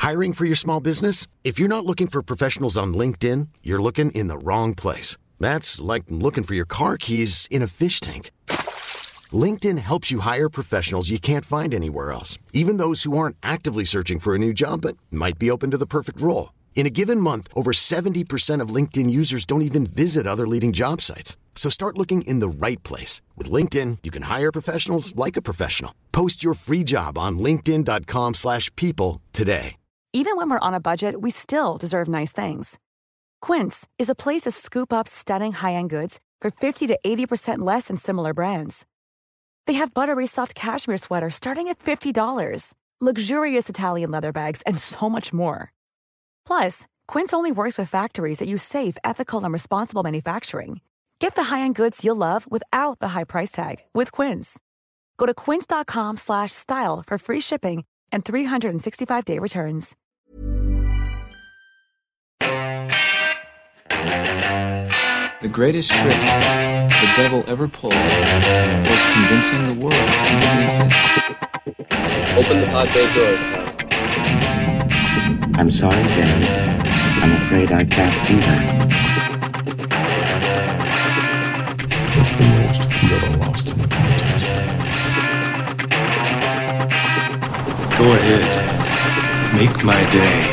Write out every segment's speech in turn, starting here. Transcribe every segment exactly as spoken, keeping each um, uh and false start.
Hiring for your small business? If you're not looking for professionals on LinkedIn, you're looking in the wrong place. That's like looking for your car keys in a fish tank. LinkedIn helps you hire professionals you can't find anywhere else, even those who aren't actively searching for a new job but might be open to the perfect role. In a given month, over seventy percent of LinkedIn users don't even visit other leading job sites. So start looking in the right place. With LinkedIn, you can hire professionals like a professional. Post your free job on linkedin.com slash people today. Even when we're on a budget, we still deserve nice things. Quince is a place to scoop up stunning high-end goods for fifty to eighty percent less than similar brands. They have buttery soft cashmere sweaters starting at fifty dollars, luxurious Italian leather bags, and so much more. Plus, Quince only works with factories that use safe, ethical, and responsible manufacturing. Get the high-end goods you'll love without the high price tag with Quince. Go to quince.com slash style for free shipping and three sixty-five day returns. The greatest trick the devil ever pulled was convincing the world he didn't exist. Open the pod bay doors, Hal. I'm sorry, Dan. I'm afraid I can't do that. What's the most you ever lost in the contest? Go ahead. Make my day.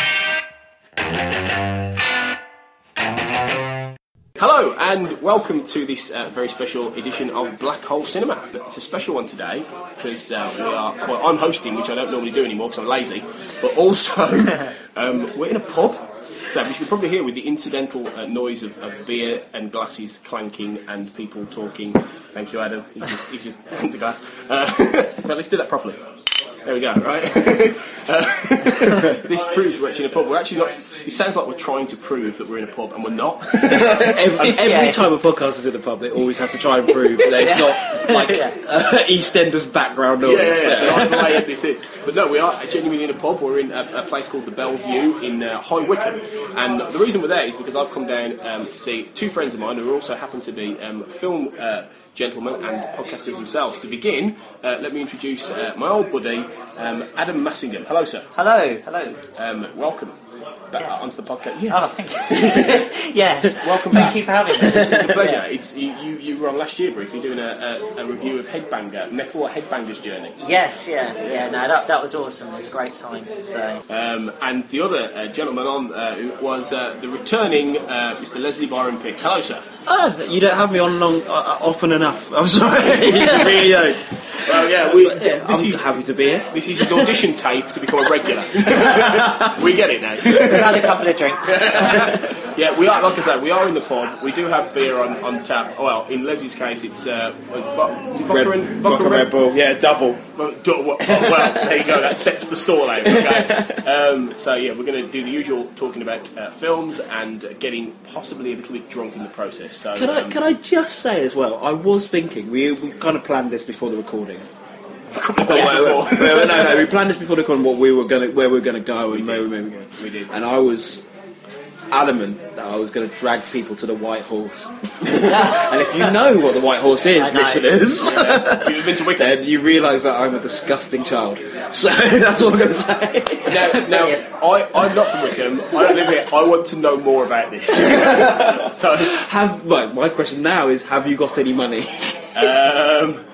Hello and welcome to this uh, very special edition of Black Hole Cinema. It's a special one today because uh, we are, well, I'm hosting, which I don't normally do anymore because I'm lazy, but also um, we're in a pub today, which you can probably hear with the incidental uh, noise of, of beer and glasses clanking and people talking. Thank you, Adam. He's just, he's just clanked a glass. Uh, but let's do that properly. There we go, right? uh, this proves we're actually in a pub. We're actually not... It sounds like we're trying to prove that we're in a pub, and we're not. every every yeah. time a podcast is in a pub, they always have to try and prove that it's not like yeah. uh, EastEnders background noise. Yeah, yeah, yeah. I've layered this in. But no, we are genuinely in a pub. We're in a, a place called the Bellevue in uh, High Wycombe. And the reason we're there is because I've come down um, to see two friends of mine who also happen to be um, film... Uh, gentlemen and podcasters themselves. To begin, uh, let me introduce uh, my old buddy, um, Adam Massingham. Hello, sir. Hello, hello. Um, welcome back yes. onto the podcast. Yes. Oh, thank you. yes, welcome thank back. you for having me. It's, it's a pleasure. Yeah. It's you, you. You were on last year briefly doing a, a, a review of Headbanger, Metal or Headbanger's Journey. Yes, yeah, yeah. No, that that was awesome. It was a great time. So, um, and the other uh, gentleman on uh, who was uh, the returning uh, Mister Leslie Byron Pitts. Hello, sir. Oh, you don't have me on long, uh, often enough. I'm sorry, you really don't. Well, yeah, we. But, yeah, this I'm is happy to be here. This is an audition tape to become a regular. We get it now. We've had a couple of drinks. Yeah, we are. Like I said, we are in the pub. We do have beer on, on tap. Well, in Leslie's case, it's uh, vodka and vodka Red Bull. Yeah, double. Well, well, there you go. That sets the stall out. Okay. Um, so yeah, we're going to do the usual talking about uh, films and uh, getting possibly a little bit drunk in the process. So can I um, can I just say as well? I was thinking we we kind of planned this before the recording. But wait, wait, wait, no, no, we planned this before the recording. What we were going, where we were going to go, and where we were going to go. We did. And I was adamant that I was going to drag people to the White Horse. And if you know what the White Horse is, listeners, yeah. If you've been to Wycombe, then you realise that I'm a disgusting child. So that's what I'm going to say. Now, now I, I'm not from Wycombe. I don't live here. I want to know more about this. So, have right, my question now is: have you got any money? Um,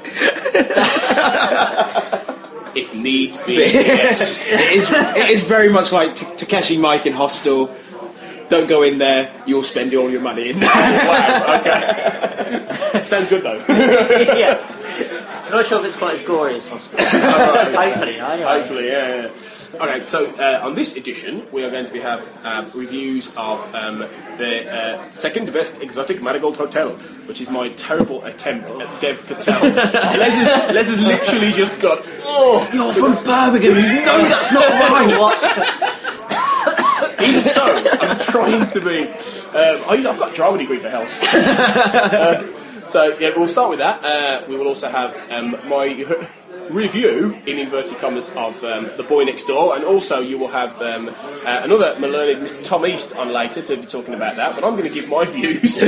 if needs be, yes. it, is, it is very much like T- Takeshi Mike in Hostel. Don't go in there, you'll spend all your money in there. Wow, okay. Sounds good though. Yeah. I'm not sure if it's quite as gory as Hostel. Hopefully, anyway. Hopefully, yeah, yeah. Okay, so uh, on this edition, we are going to be have uh, reviews of um, the uh, second best exotic marigold hotel, which is my terrible attempt at Dev Patel. Les, is, Les has literally just got, oh, you're from Birmingham, you know that's not right. What? Even so, I'm trying to be. Um, I've got a drama degree for health. Uh, so yeah, we'll start with that. Uh, we will also have um, my review, in inverted commas, of um, The Boy Next Door, and also you will have um, uh, another Malernid, Mister Tom East, on later to be talking about that, but I'm going to give my views.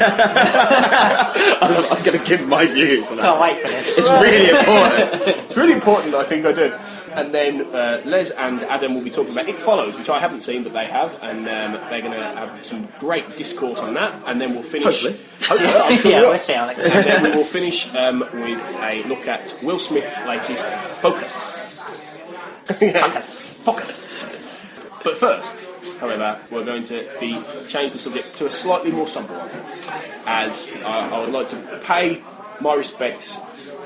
I'm, I'm going to give my views. On Can't wait for this. It's really important. It's really important, I think I do. And then uh, Les and Adam will be talking about It Follows, which I haven't seen, but they have, and um, they're going to have some great discourse on that, and then we'll finish... Hopefully. Hopefully, I'm sure yeah, we will. we'll see, Alex. And then we will finish um, with a look at Will Smith's latest Focus. Focus. Focus. But first, however, we're going to be change the subject to a slightly more sombre one, as uh, I would like to pay my respects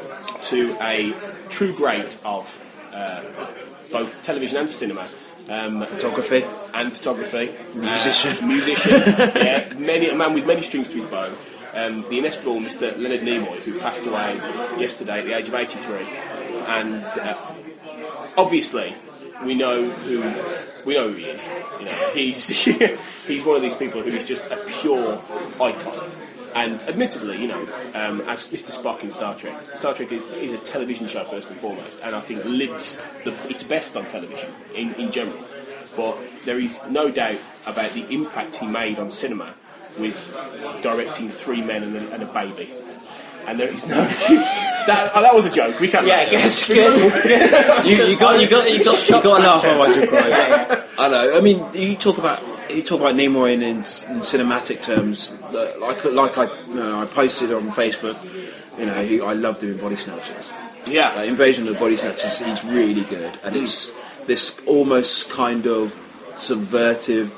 to a true great of uh, both television and cinema. Um, photography and photography, musician, uh, musician, yeah, many a man with many strings to his bow. Um, the inestimable Mister Leonard Nimoy, who passed away yesterday at the age of eighty-three, and uh, obviously we know who we know who he is. You know, he's he's one of these people who is just a pure icon. And admittedly, you know, um, as Mister Spock in Star Trek, Star Trek is, is a television show first and foremost, and I think lives the, its best on television in, in general. But there is no doubt about the impact he made on cinema with directing Three Men and a, and a Baby. And there is no that, oh, that was a joke. We can't. Yeah, good. good. you, you got, you got, you got, you got to laugh otherwise you'll cry. Yeah, yeah. I know. I mean, you talk about you talk about Nimoy in, in, in cinematic terms. Like, like I, you know, I posted on Facebook. You know, he, I love doing body snatches. Yeah, like, Invasion of the Body Snatchers. He's really good, and mm. it's this almost kind of subvertive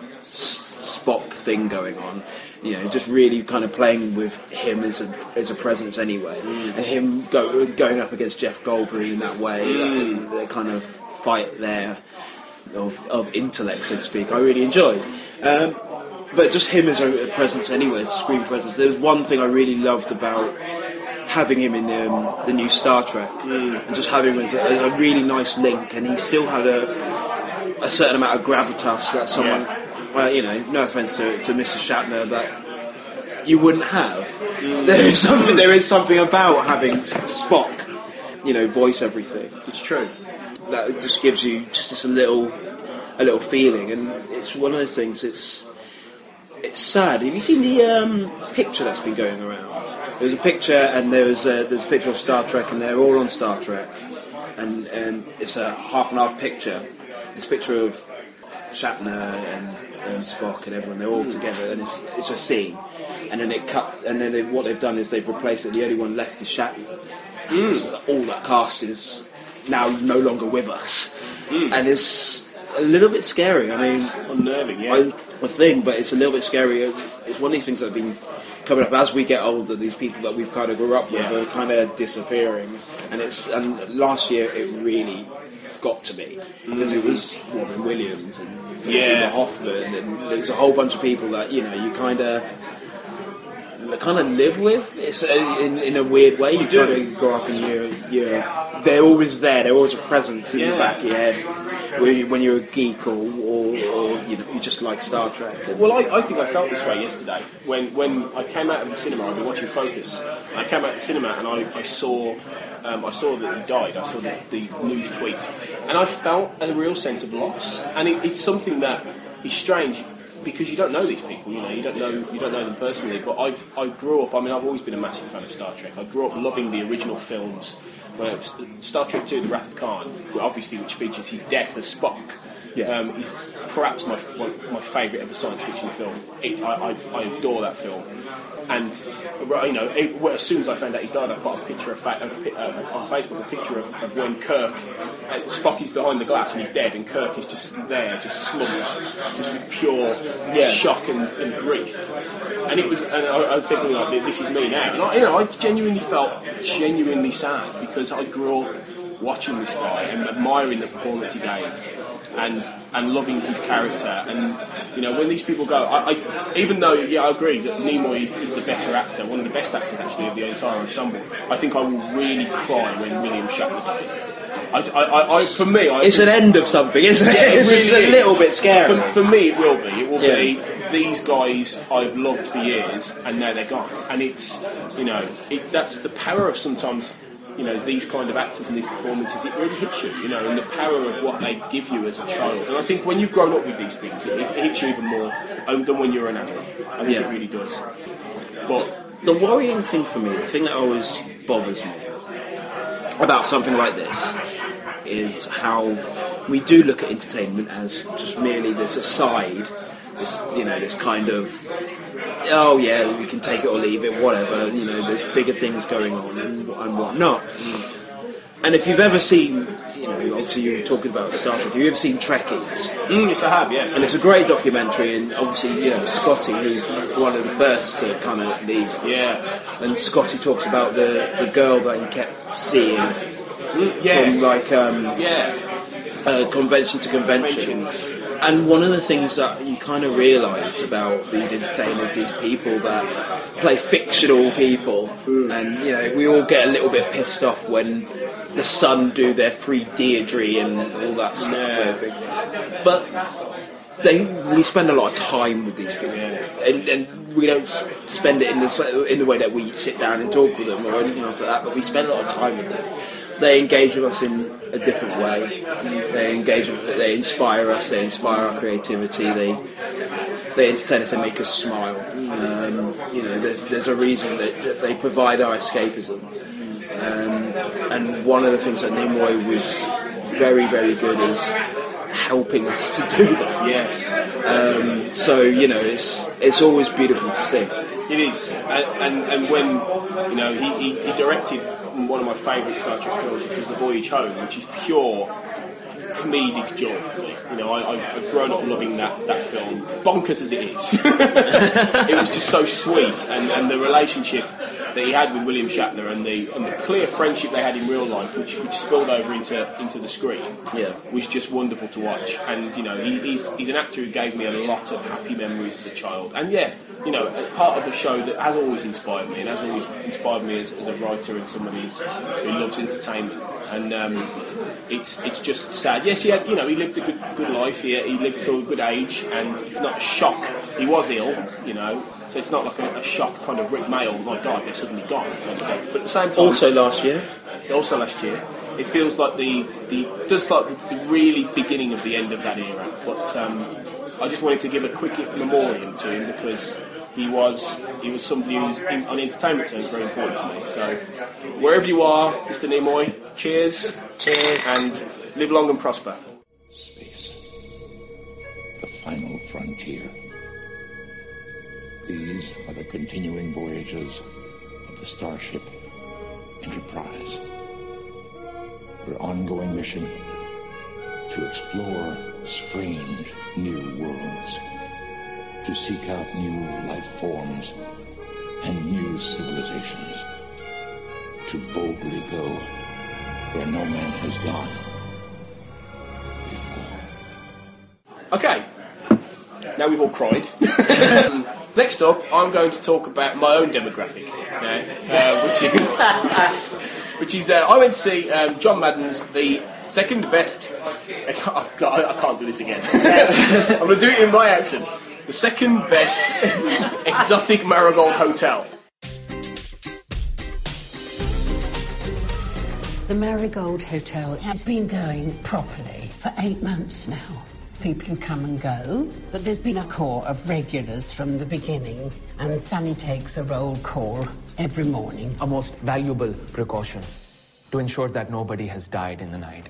Spock thing going on. You know, just really kind of playing with him as a as a presence anyway, mm. and him go, going up against Jeff Goldblum in that way, mm. that, that kind of fight there of, of intellect, so to speak. I really enjoyed, um, but just him as a, a presence anyway, as a screen presence. There's one thing I really loved about having him in um, the new Star Trek, mm. and just having him as a, a really nice link, and he still had a a certain amount of gravitas that someone. Yeah. Well, you know, no offence to, to Mister Shatner, but you wouldn't have. Mm. There is something. There is something about having Spock, you know, voice everything. It's true. That just gives you just, just a little, a little feeling, and it's one of those things. It's it's sad. Have you seen the um, picture that's been going around? There's a picture, and there's a, there's a picture of Star Trek, and they're all on Star Trek, and and it's a half and half picture. It's a picture of Shatner and. and Spock and everyone, they're all mm. together, and it's it's a scene, and then it cut, and then they, what they've done is they've replaced it. The only one left is Shatner. Mm. All that cast is now no longer with us, mm. and it's a little bit scary. I mean, it's unnerving, yeah. I, I think, but it's a little bit scary. It's one of these things that have been coming up as we get older. These people that we've kind of grew up with yeah. are kind of disappearing, and it's and last year it really got to me because mm. it was Robin Williams and yeah. Hoffman, and there's a whole bunch of people that you know you kind of kind of live with. It's a, in in a weird way. You, you kind of grow up and you you they're always there. They're always a presence in yeah. the back of your head when, you, when you're a geek or, or, or you know you just like Star Trek. Well, I, I think I felt this way yesterday when when I came out of the cinema. I've been watching Focus. I came out of the cinema and I, I saw. Um, I saw that he died. I saw the, the news tweet, and I felt a real sense of loss. And it, it's something that is strange because you don't know these people. You know, you don't know you don't know them personally. But I've I grew up. I mean, I've always been a massive fan of Star Trek. I grew up loving the original films. When it was Star Trek two: The Wrath of Khan, obviously, which features his death as Spock. Yeah. Um, is perhaps my one, my favourite ever science fiction film. It, I, I, I adore that film. And you know, it, well, as soon as I found out he died, I put a picture of fa- uh, on Facebook, a picture of, of when Kirk, uh, Spock is behind the glass and he's dead, and Kirk is just there, just slumped, just with pure yeah. shock and, and grief. And it was, and I, I said to him like, "This is me now." And I, you know, I genuinely felt genuinely sad because I grew up watching this guy and admiring the performance he gave. And and loving his character, and you know when these people go, I, I even though yeah I agree that Nimoy is, is the better actor, one of the best actors actually of the entire ensemble. I think I will really cry when William Shatner dies. I, I, I, for me, I, it's an end of something, isn't it? Yeah, it it's really just a is. little bit scary. For, for me, it will be. It will yeah. be these guys I've loved for years, and now they're gone. And it's you know it, that's the power of sometimes. You you know, these kind of actors and these performances, it really hits you, you know, and the power of what they give you as a child. And I think when you've grown up with these things, it, it hits you even more than when you're an adult. I think Yeah. it really does. But the worrying thing for me, the thing that always bothers me about something like this, is how we do look at entertainment as just merely this aside, this, you know, this kind of, oh yeah, we can take it or leave it, whatever, you know, there's bigger things going on and, and whatnot. And if you've ever seen, you know, obviously you were talking about Star Trek, have you ever seen Trekkies? Mm, yes, I have, yeah. And it's a great documentary, and obviously, you know, Scotty, who's one of the first to kind of leave. Yeah. And Scotty talks about the, the girl that he kept seeing mm, yeah. from, like, um, yeah. uh, convention to convention. And one of the things that you kind of realise about these entertainers, these people that play fictional people, mm. and, you know, we all get a little bit pissed off when the Sun do their free Deirdre and all that stuff. Yeah. But they we spend a lot of time with these people, yeah. and, and we don't spend it in the in the way that we sit down and talk with them or anything else like that. But we spend a lot of time with them. They engage with us in a different way. They engage with us, they inspire us. They inspire our creativity. They they entertain us and make us smile. Um, you know, there's there's a reason that, that they provide our escapism. Um, and one of the things that Nimoy was very, very good is helping us to do that. Yes. Um, so, you know, it's it's always beautiful to see. It is. And, and, and when, you know, he, he, he directed one of my favourite Star Trek films, which is The Voyage Home, which is pure comedic joy for me. You know, I, I've, I've grown up loving that, that film, bonkers as it is. It was just so sweet, and, and the relationship that he had with William Shatner and the and the clear friendship they had in real life, which, which spilled over into into the screen, yeah. was just wonderful to watch. And you know, he, he's he's an actor who gave me a lot of happy memories as a child. And yeah, you know, part of the show that has always inspired me and has always inspired me as, as a writer and somebody who's, who loves entertainment. And um, it's it's just sad. Yes, he had, you know, he lived a good good life. He he lived to a good age, and it's not a shock. He was ill, you know. So it's not like a, a shock kind of Rick Mail, oh my God, they're suddenly gone. But at the same time, also last year, also last year, it feels like the the just like the really beginning of the end of that era. But um, I just wanted to give a quick memoriam to him because he was he was somebody who was in, on entertainment terms very important to me. So wherever you are, Mister Nimoy, cheers, cheers, and live long and prosper. Space, the final frontier. These are the continuing voyages of the Starship Enterprise. Their ongoing mission to explore strange new worlds, to seek out new life forms and new civilizations, to boldly go where no man has gone before. Okay, now we've all cried. Next up, I'm going to talk about my own demographic now, uh, which is which is uh, I went to see um, John Madden's the second best. I've got, I can't do this again. I'm going to do it in my accent. The second best exotic Marigold Hotel. The Marigold Hotel has been going properly for eight months now. People who come and go, but there's been a core of regulars from the beginning, and Sunny takes a roll call every morning. A most valuable precaution to ensure that nobody has died in the night.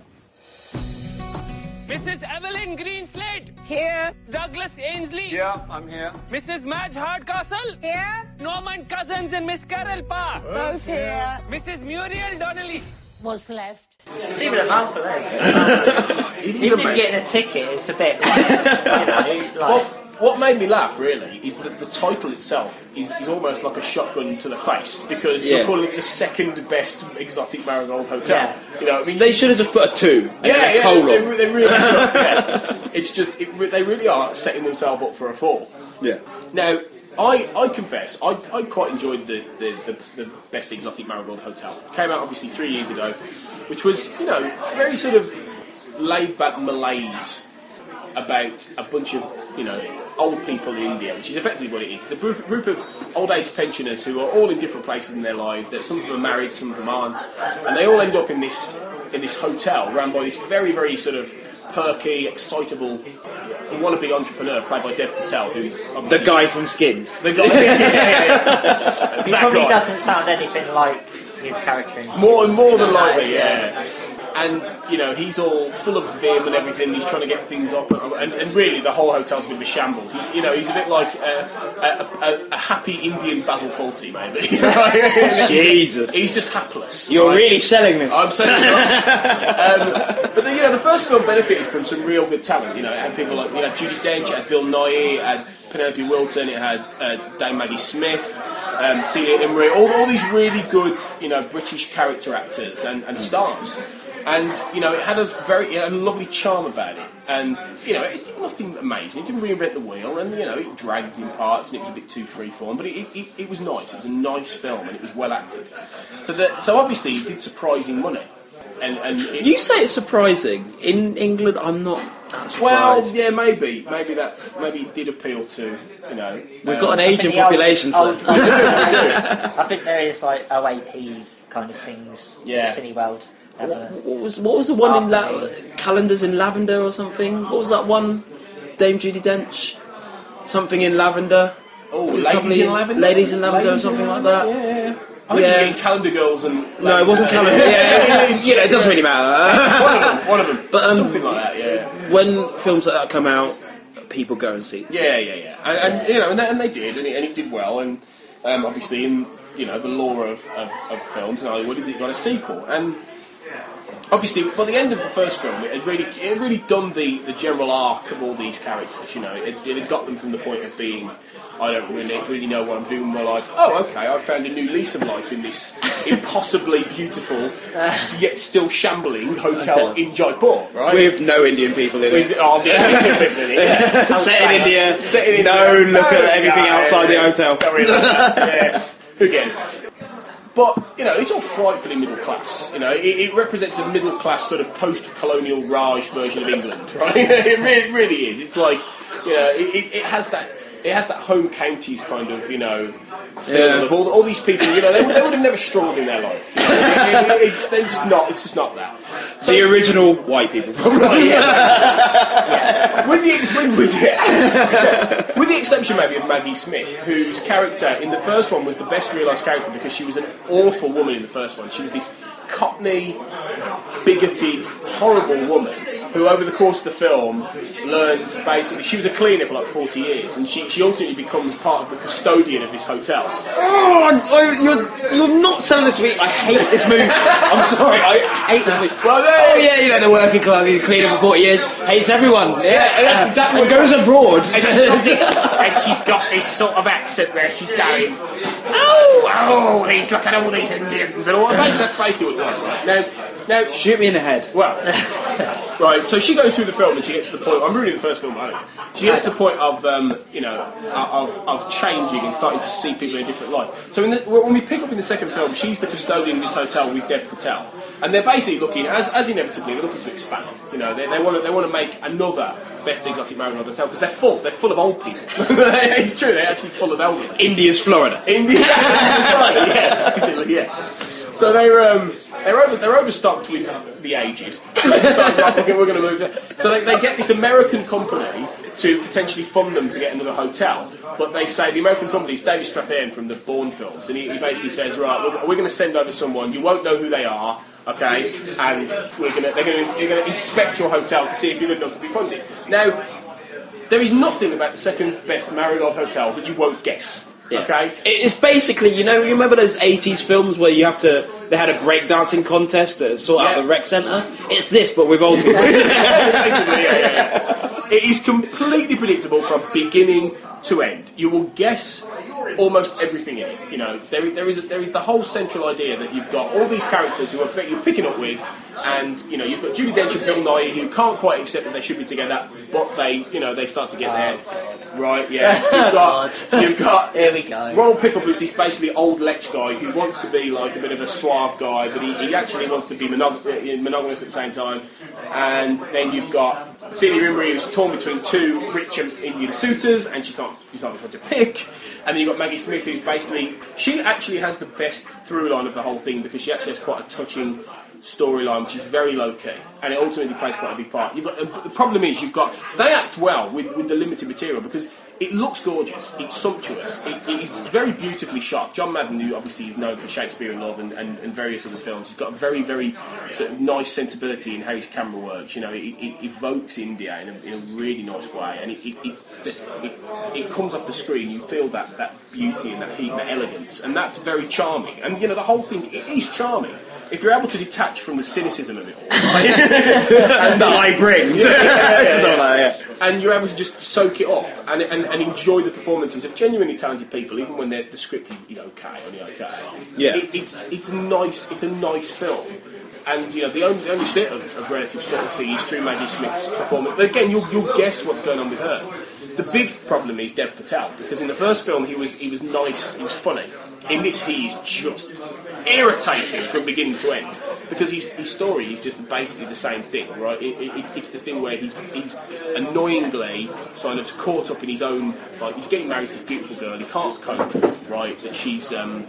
Missus Evelyn Greenslade. Here. Douglas Ainsley. Yeah, I'm here. Missus Madge Hardcastle. Here. Norman Cousins and Miss Carol Parr. Both here. Missus Muriel Donnelly. What's left? It's even a mouthful, isn't it? Even if getting a ticket, it's a bit like, you know, like... Well, what made me laugh, really, is that the title itself is, is almost like a shotgun to the face, because yeah. you're calling it the second best exotic Marigold Hotel. Yeah. You know, I mean, they should have just put a two. Yeah, a yeah, colon. they, they really should have, yeah. It's just, it, they really are setting themselves up for a fall. Yeah. Now, I, I confess, I, I quite enjoyed the, the, the, the Best Exotic Marigold Hotel. It came out obviously three years ago, which was, you know, very sort of laid-back malaise. about a bunch of, you know, old people in India, which is effectively what it is. It's a group, group of old age pensioners who are all in different places in their lives. That some of them are married, some of them aren't, and they all end up in this in this hotel run by this very, very sort of perky, excitable, wannabe entrepreneur played by Dev Patel, who's the guy from Skins. The guy, yeah, yeah, yeah. He That probably guy. doesn't sound anything like his character in More and more than No, likely, yeah. And, you know, he's all full of vim and everything. He's trying to get things up. And, and really, the whole hotel's a bit of a shambles. He's, you know, he's a bit like a, a, a, a happy Indian Basil Fawlty, maybe. Jesus. He's just hapless. You're right? really selling this. I'm selling this. um, but, the, you know, the first film benefited from some real good talent. You know, it had people like, you know, Judi Dench, it had Bill Nighy, it had Penelope Wilton, it had uh, Dame Maggie Smith, um, Celia Imrie, all, all these really good, you know, British character actors and, and stars. And, you know, it had a very it had a lovely charm about it. And, you know, it did nothing amazing. It didn't reinvent the wheel. And, you know, it dragged in parts and it was a bit too freeform. But it, it, it was nice. It was a nice film and it was well acted. So that, so obviously it did surprising money. And, and it, You say it's surprising. In England, I'm not that surprised. well, yeah, maybe. Maybe that's maybe it did appeal to, you know... We've um, got an I think ageing the old- population, old- so... I think there is like O A P kind of things Yeah. in the Cineworld. What, what was what was the one in La- Calendars in Lavender or something? What was that one? Dame Judi Dench, something in Lavender. Oh, It was a Ladies couple in of- Lavender? Ladies in Lavender Ladies or in something like Lavender? that. Yeah, yeah. I think you're getting Calendar Girls and... No, it wasn't Calendar. Yeah, yeah, yeah, it doesn't really matter. one of them, one of them. But, um, Something like that, yeah. When films like that come out, people go and see them. Yeah, yeah, yeah. And, and you know, and they, and they did, and it, and it did well. And um, obviously, in you know the lore of, of, of films in Hollywood, is it got a sequel? And obviously, by the end of the first film, it had really, it had really done the, the general arc of all these characters. You know, it, it had got them from the point of being, I don't really really know what I'm doing with my life. Oh, okay, I found a new lease of life in this impossibly beautiful, yet still shambling hotel in Jaipur, right? With no Indian people in With, it. oh, the Indian people in it. Yeah. Set in India. Set in No India. look at everything no, outside the yeah, hotel. Don't really like that. Yeah. Who cares? But, you know, it's all frightfully middle class. You know, it, it represents a middle class sort of post-colonial Raj version of England, right? it, really, it really is. It's like, you know, it, it, it has that... It has that home counties kind of, you know, feel Yeah. of all, all these people. You know, they, they would have never struggled in their life. You know? it, it, it, they're just not. It's just not that. So, the original white people, probably. yeah. With the ex- with, with, yeah. with the exception maybe of Maggie Smith, whose character in the first one was the best realised character because she was an awful woman in the first one. She was this Cockney, bigoted, horrible woman who, over the course of the film, learns basically she was a cleaner for like forty years, and she she ultimately becomes part of the custodian of this hotel. Oh, I'm- oh, you're, you're not selling this to me. I hate this movie. I'm sorry, I hate this movie. Well, oh, yeah, you know, the working class, he's cleaner for forty years, hates everyone. Yeah, Yeah, and that's exactly and what- goes abroad. And she's, got this, and she's got this sort of accent where she's going, oh, oh, these, look at all these Indians and all. Basically, that's basically what it was, right? Now, now, shoot me in the head. Well, right. So she goes through the film and she gets to the point. I'm ruining the first film, I don't know. She gets to the point of, um, you know, of of changing and starting to see people in a different light. So in the, when we pick up in the second film, she's the custodian of this hotel with Dev Patel, and they're basically looking, as as inevitably, they're looking to expand. You know, they they want to they want to make another Best Exotic Marriott Hotel because they're full. They're full of old people. It's true. They're actually full of elderly. India's Florida. India, right, yeah, basically, yeah. So they're um, they're over they're overstocked with the aged. So right, okay, we're going to move there. So they, they get this American company to potentially fund them to get another hotel, but they say the American company is David Strathairn from the Bourne films, and he, he basically says, right, we're, we're going to send over someone. You won't know who they are. Okay, and we're gonna they're gonna they're gonna inspect your hotel to see if you're good enough to be funded. Now, there is nothing about the second best Marriott hotel that you won't guess. Yeah. Okay, It's basically, you know, you remember those eighties films where you have to, they had a breakdancing contest to sort out Yeah. the rec centre? It's this, but with old people. Basically, yeah, yeah, yeah. It is completely predictable from beginning to end. You will guess almost everything in it. You know, there, there is a, there is the whole central idea that you've got all these characters who are you're picking up with, and you know you've got Judi Dench and Bill Nighy who can't quite accept that they should be together, but they you know they start to get there. Right, yeah. You've got, you've got Here we go. Ronald Pickup is this basically old lech guy who wants to be like a bit of a suave guy, but he, he actually wants to be monog- monogamous at the same time. And then you've got Celia Imrie is torn between two rich Indian suitors, and she can't decide which one to pick. And then you've got Maggie Smith, who's basically... She actually has the best through line of the whole thing, because she actually has quite a touching storyline, which is very low-key, and it ultimately plays quite a big part. You've got, the problem is, you've got... They act well with, with the limited material, because it looks gorgeous, it's sumptuous, it, it is very beautifully shot. John Madden, who obviously is known for Shakespeare in Love and, and, and various other films, he's got a very, very sort of nice sensibility in how his camera works. You know, it, it evokes India in a, in a really nice way, and it, it, it, it, it comes off the screen, you feel that, that beauty and that heat and that elegance, and that's very charming. And, you know, the whole thing, it is charming. If you're able to detach from the cynicism of it all, right? and that I bring, yeah, yeah, yeah, yeah. yeah. and you're able to just soak it up and, and, and enjoy the performances of genuinely talented people, even when they're, the script is okay, only okay. Yeah. It, it's it's a nice it's a nice film, and you know the only, the only bit of, of relative subtlety is through Maggie Smith's performance. But again, you'll you'll guess what's going on with her. The big problem is Dev Patel, because in the first film he was he was nice, he was funny. In this, he is just irritating from beginning to end, because his, his story is just basically the same thing, right? It, it, it's the thing where he's, he's annoyingly kind of caught up in his own, like he's getting married to this beautiful girl, he can't cope, right? That she's um,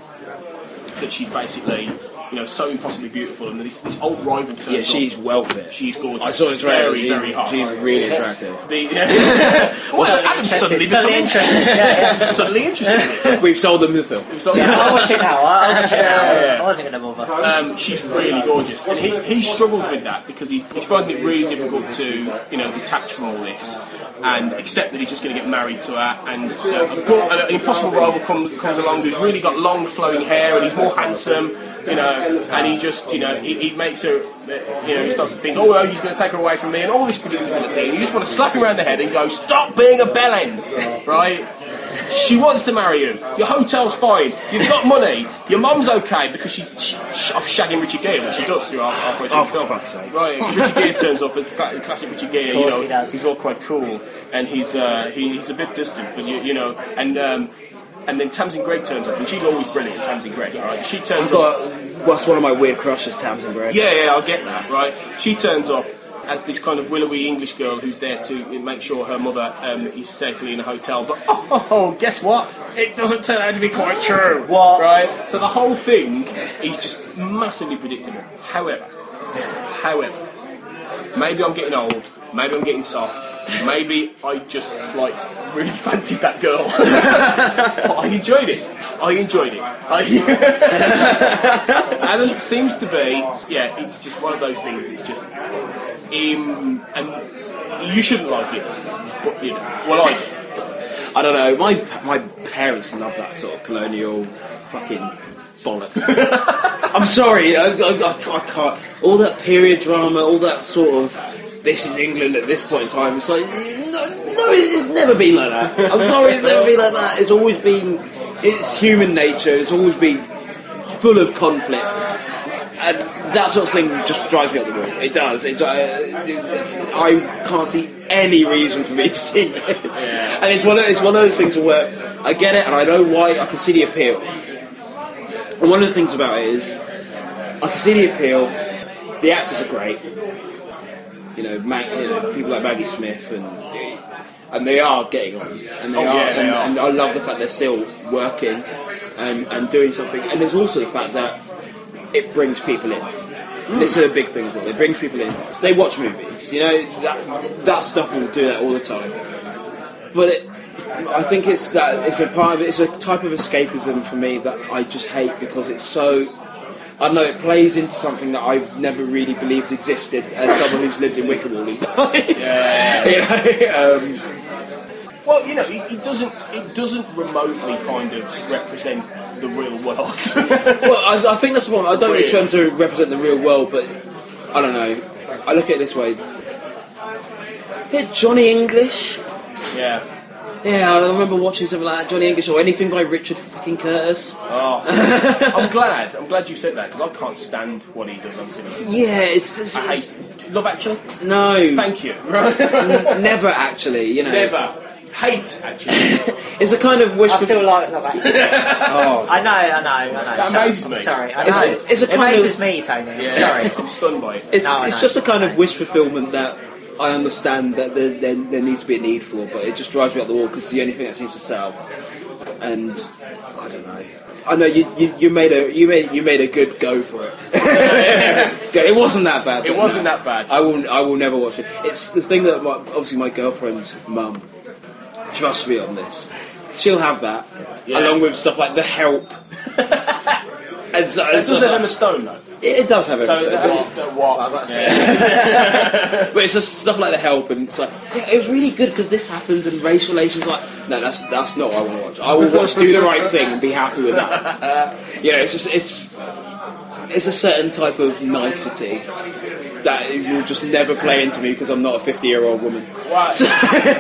that she's basically, you know, so impossibly beautiful, and this, this old rival turns Yeah, she's up. well fit. She's gorgeous. I saw the trailer. Very, She- very hot. she's really attractive. The, yeah. Well, I'm suddenly become interested. Yeah, yeah. Suddenly interested in this. We've sold them the film. We've sold Yeah, I'll watch it now. I'll watch it now. Yeah, yeah. I wasn't going to bother. Um, she's really gorgeous, and he, he struggles with that because he's, he's finding it really difficult to, you know, detach from all this and accept that he's just going to get married to her. And you know, a go- an impossible rival comes comes along who's really got long flowing hair and he's more handsome, you know, and he just, you know, he, he makes her, you know, he starts to think, oh, well, he's going to take her away from me, and all this predictability, and you just want to slap him around the head and go, stop being a bellend, right? She wants to marry you. Your hotel's fine. You've got money. Your mum's okay because she, she, she off shagging Richard Gere, which she does through half, halfway through Oh, the for film. fuck's sake. Right, Richard Gere turns up as the cla- classic Richard Gere. You course know, he does. he's all quite cool, and he's uh, he, he's a bit distant, but you, you know, and um, and then Tamsin Greig turns up, and she's always brilliant. Tamsin Greig, right? She turns I've got up. what's one of my weird crushes, Tamsin Greig. Yeah, yeah, I'll get that, right? She turns up as this kind of willowy English girl who's there to make sure her mother um, is safely in a hotel. But, oh, oh, oh, guess what? It doesn't turn out to be quite true. What? Right? So the whole thing is just massively predictable. However, however, maybe I'm getting old, maybe I'm getting soft, maybe I just, like, really fancied that girl. But I enjoyed it. I enjoyed it. I and it seems to be, yeah, it's just one of those things that's just, um, and you shouldn't like it, but, you know, well, I do. I don't know. My my parents love that sort of colonial fucking bollocks. I'm sorry. I, I, I can't. All that period drama, all that sort of this is England at this point in time. It's like no, no, it's never been like that. I'm sorry, it's never been like that. It's always been. It's human nature. It's always been full of conflict, and that sort of thing just drives me up the wall. It does. It, uh, it, I can't see any reason for me to see it. Yeah. And it's one of it's one of those things where I get it, and I know why. I can see the appeal. And one of the things about it is, I can see the appeal. The actors are great. You know, Mag, you know, people like Maggie Smith, and and they are getting on, and they Oh, are, yeah, they and, are. and I love the fact they're still working and, and doing something. And there's also the fact that it brings people in. Mm. This is a big thing as well. It brings people in. They watch movies. You know, that that stuff will do that all the time. But it, I think it's that it's a part of it. It's a type of escapism for me that I just hate because it's so. I don't know, it plays into something that I've never really believed existed as someone who's lived in Wickham all his life. Yeah. You know, um, Well, you know, it, it doesn't it doesn't remotely kind of represent the real world. well, I, I think that's the one. I don't Weird. expect to represent the real world, but I don't know. I look at it this way. Yeah, Johnny English. Yeah. Yeah, I remember watching something like that, Johnny English, or anything by Richard fucking Curtis. Oh, I'm glad. I'm glad you said that because I can't stand what he does on cinema. Yeah, it's, it's, I hate Love Actually. No. Thank you. N- never actually, you know. Never. Hate Actually. It's a kind of wish. I still like Love Actually. Oh. I know, I know, I know. That amazes me. Sorry, I know. It's a- it's a it kind amazes of- me, Tony. Yeah. Sorry. I'm stunned by it. It's, No, I it's know. just a kind of wish fulfillment that I understand that there, there, there needs to be a need for, but it just drives me up the wall because it's the only thing that seems to sell. And I don't know. I know you, you, you made a you made you made a good go for it. It wasn't that bad. It wasn't that bad. I will I will never watch it. It's the thing that my, obviously my girlfriend's mum. Trust me on this. She'll have that yeah. along with stuff like The Help. and so, it does have Emma Stone though. It, it does have Emma so Stone. What? But, what? Yeah. But it's just stuff like The Help, and it's like, yeah, it was really good because this happens and race relations. Like, no, that's that's not what I want to watch. I will watch Do the Right Thing and be happy with that. You know, it's just it's it's a certain type of nicety that will just never play into me because I'm not a fifty-year-old woman. What? So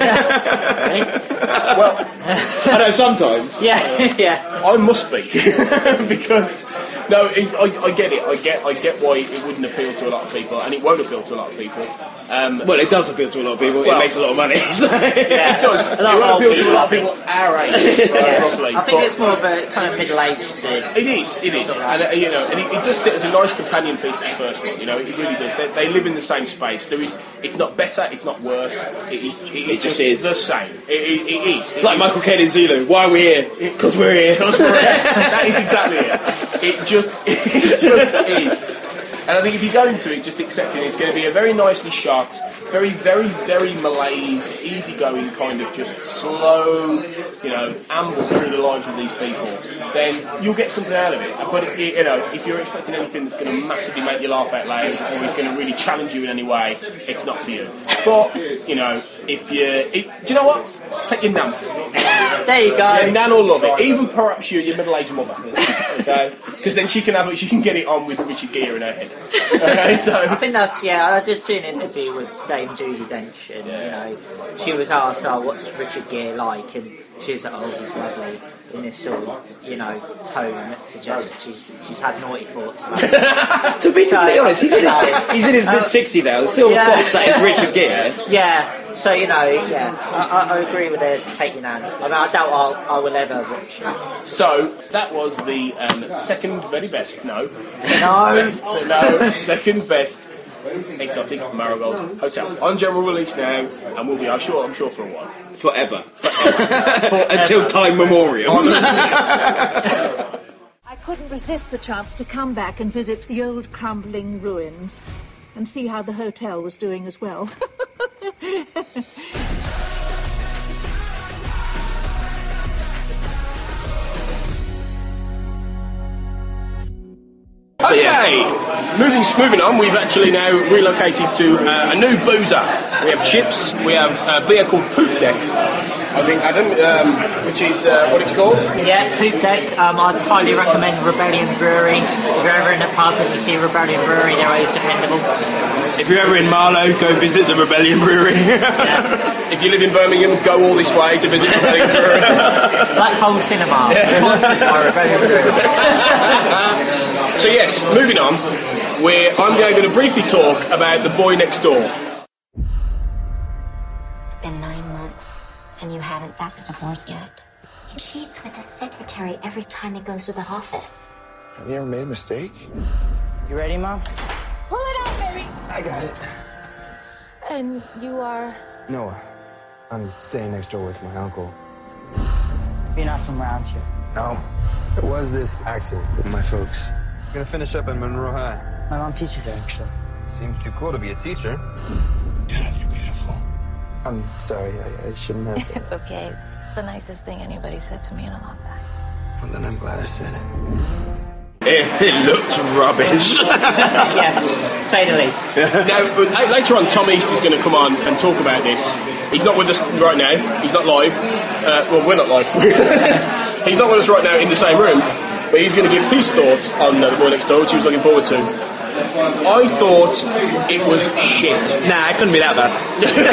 well, I know sometimes. Yeah, yeah. I must be because. No, I, I get it. I get, I get why it wouldn't appeal to a lot of people, and it won't appeal to a lot of people. Um, well, it does appeal to a lot of people. Well, it makes a lot of money. So. Yeah, it does. It won't appeal to a lot of people our age, right, roughly. I think but it's more of a kind of middle-aged thing. It is. It is, and uh, you know, and it, it does sit as a nice companion piece to the first one. You know, it really does. They, they live in the same space. There is. It's not better. It's not worse. It is. It, it just is the same. It, it, it is. It like is. Michael Caine in Zulu. Why are we here? Because we're here. Because we're here. That is exactly it. It just. It just is. And I think if you go into it just accepting it's going to be a very nicely shot, very, very, very malaise, easygoing kind of just slow, you know, amble through the lives of these people, then you'll get something out of it. But, it, you know, if you're expecting anything that's going to massively make you laugh out loud or is going to really challenge you in any way, it's not for you. But, you know, if you... It, do you know what? Take your nan to see it. There you go. Your nan will love it. Even perhaps you, your middle-aged mother. Okay? Because then she can have it, she can get it on with Richard Gere in her head. Okay, so I think that's yeah. I just seen an interview with Dame Judi Dench, and yeah. you know, she was asked, "Oh, what's Richard Gere like?" and she's like, "Oh, he's lovely," in this sort of you know tone that suggests she's she's had naughty thoughts about it. To be so, completely honest, he's in his know, he's in his mid sixties now. There's still yeah. a fox that is Richard Gere. Yeah. So you know, yeah, I, I agree with it. Take your nan. I mean, I doubt I'll, I will ever watch it. So that was the um, second very best. No. No. Best, no. Second best exotic Marigold Hotel on general release now, and will be. I'm sure. I'm sure for a while. Forever. Forever. Forever. Until time memorial. I couldn't resist the chance to come back and visit the old crumbling ruins and see how the hotel was doing as well. Okay, moving moving on. We've actually now relocated to uh, a new boozer. We have chips. We have a beer called Poop Deck. I think Adam, um, which is uh, what it's called. Yeah, Poop Deck. Um, I'd highly recommend Rebellion Brewery. If you're ever in a pub and you see Rebellion Brewery, they're always dependable. If you're ever in Marlow, go visit the Rebellion Brewery. Yeah. If you live in Birmingham, go all this way to visit Rebellion Brewery. Blackhole Cinema. Yeah. Rebellion Brewery. So yes, moving on. Where I'm now going to briefly talk about The Boy Next Door. It's been nine months, and you haven't backed a divorce yet. He cheats with his secretary every time he goes to the office. Have you ever made a mistake? You ready, Mom? Pull it out, baby! I got it. And you are... Noah. I'm staying next door with my uncle. You're not from around here. No. It was this accident with my folks. I'm gonna finish up at Monroe High. My mom teaches there, actually. Seems too cool to be a teacher. Dad, you're beautiful. I'm sorry, I, I shouldn't have. It's okay. It's the nicest thing anybody said to me in a long time. Well, then I'm glad I said it. It, it looked rubbish. Yes, say the least. Now, later on, Tom East is going to come on and talk about this. He's not with us right now. He's not live. Uh, well, we're not live. He's not with us right now in the same room. But he's going to give his thoughts on uh, The Boy Next Door, which he was looking forward to. I thought it was shit. Nah, it couldn't be that bad.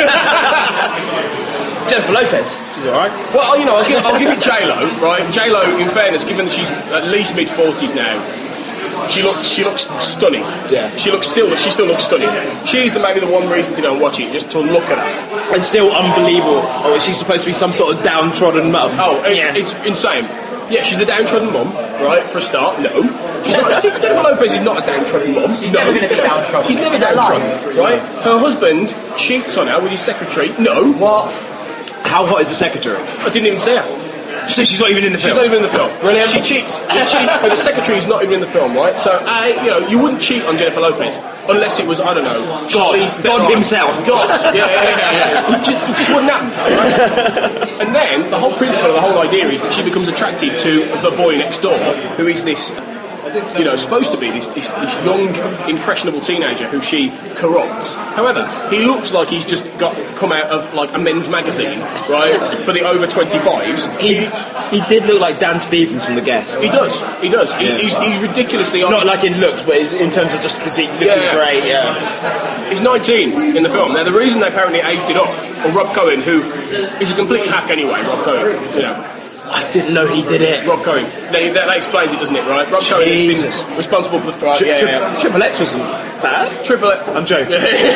Jennifer Lopez, she's alright. Well, you know, I'll give, I'll give it J-Lo, right? J-Lo, in fairness, given that she's at least mid-forties now, she looks she looks stunning. Yeah. She looks still she still looks stunning. She's the, maybe the one reason to go and watch it, just to look at her. And still unbelievable. Oh, is she supposed to be some sort of downtrodden mum? Oh, it's, Yeah. it's insane. Yeah, she's a downtrodden mum, right, for a start. No. She's not, Jennifer Lopez is not a downtrodden mum. She's no. never going to be downtrodden. She's never In her downtrodden, life. right? Her husband cheats on her with his secretary. No. What? How hot is the secretary? I didn't even see her. So she's not even in the film? She's not even in the film. Brilliant. She cheats. She cheats, but the secretary's not even in the film, right? So, uh, you know, you wouldn't cheat on Jennifer Lopez unless it was, I don't know, God, God himself. God, yeah, yeah, yeah, yeah. It just, it just wouldn't happen. Right? And then the whole principle of the whole idea is that she becomes attracted to the boy next door, who is this, you know, supposed to be this, this, this young, impressionable teenager who she corrupts. However, he looks like he's just got come out of like a men's magazine, right, for the over twenty-fives. He he did look like Dan Stevens from The Guest. He does, he does. He, Yeah. he's, he's ridiculously Not like in looks, but in terms of just physique, looking Yeah. great. Yeah. He's nineteen in the film. Now, the reason they apparently aged it up, or Rob Cohen, who is a complete hack anyway, Rob Cohen, you know. I didn't know he did it. Rob Cohen. That, that explains it, doesn't it, right? Rob Cohen has been responsible for the... Right, Tri- yeah, tri- yeah, yeah. Triple X wasn't bad. Triple X... I'm joking.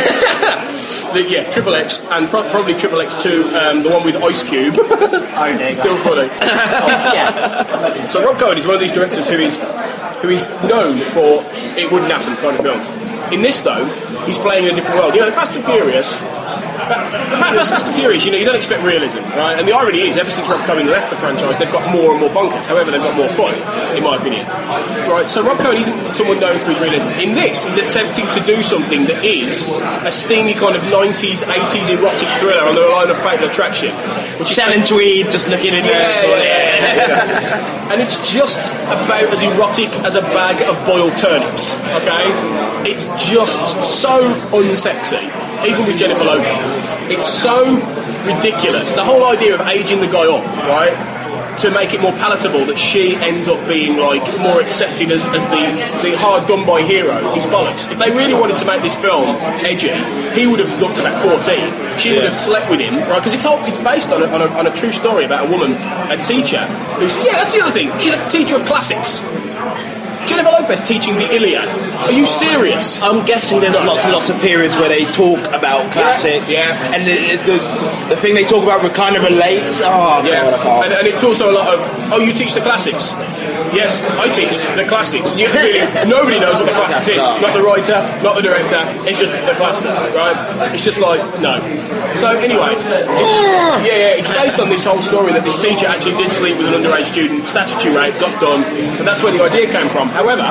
the, yeah, Triple X, and pro- probably Triple X two, um, the one with Ice Cube. Oh, dear. Still funny. Yeah. So Rob Cohen is one of these directors who is who is known for it wouldn't happen kind of films. In this, though, he's playing in a different world. You know, Fast and Furious... Fast, Fast and Furious, you know, you don't expect realism, right? And the irony is, ever since Rob Cohen left the franchise, they've got more and more bonkers. However, they've got more fun, in my opinion. Right, so Rob Cohen isn't someone known for his realism. In this, he's attempting to do something that is a steamy kind of nineties, eighties erotic thriller on the line of Fatal Attraction. Which is Shannon Tweed just looking in yeah, there. yeah, yeah, yeah. And it's just about as erotic as a bag of boiled turnips, okay? It's just so unsexy. Even with Jennifer Lopez, it's so ridiculous. The whole idea of aging the guy up, right, to make it more palatable that she ends up being like more accepted as, as the, the hard done by hero is bollocks. If they really wanted to make this film edgy, he would have looked about fourteen. She would have slept with him, right? Because it's all, it's based on a, on, a, on a true story about a woman, a teacher who's yeah. That's the other thing. She's a teacher of classics. Jennifer Lopez teaching the Iliad. Are you serious? I'm guessing there's No. lots and lots of periods where they talk about classics. Yeah. And the, the the thing they talk about kind of relates. Oh, Yeah, God, I can't. and, and it's also a lot of, oh, you teach the classics. Yes, I teach the classics. You really, nobody knows what the classics is. Not the writer, not the director. It's just the classics, right? It's just like, no. So anyway, it's, yeah, yeah, it's based on this whole story that this teacher actually did sleep with an underage student, statutory rape, got done, and that's where the idea came from. However,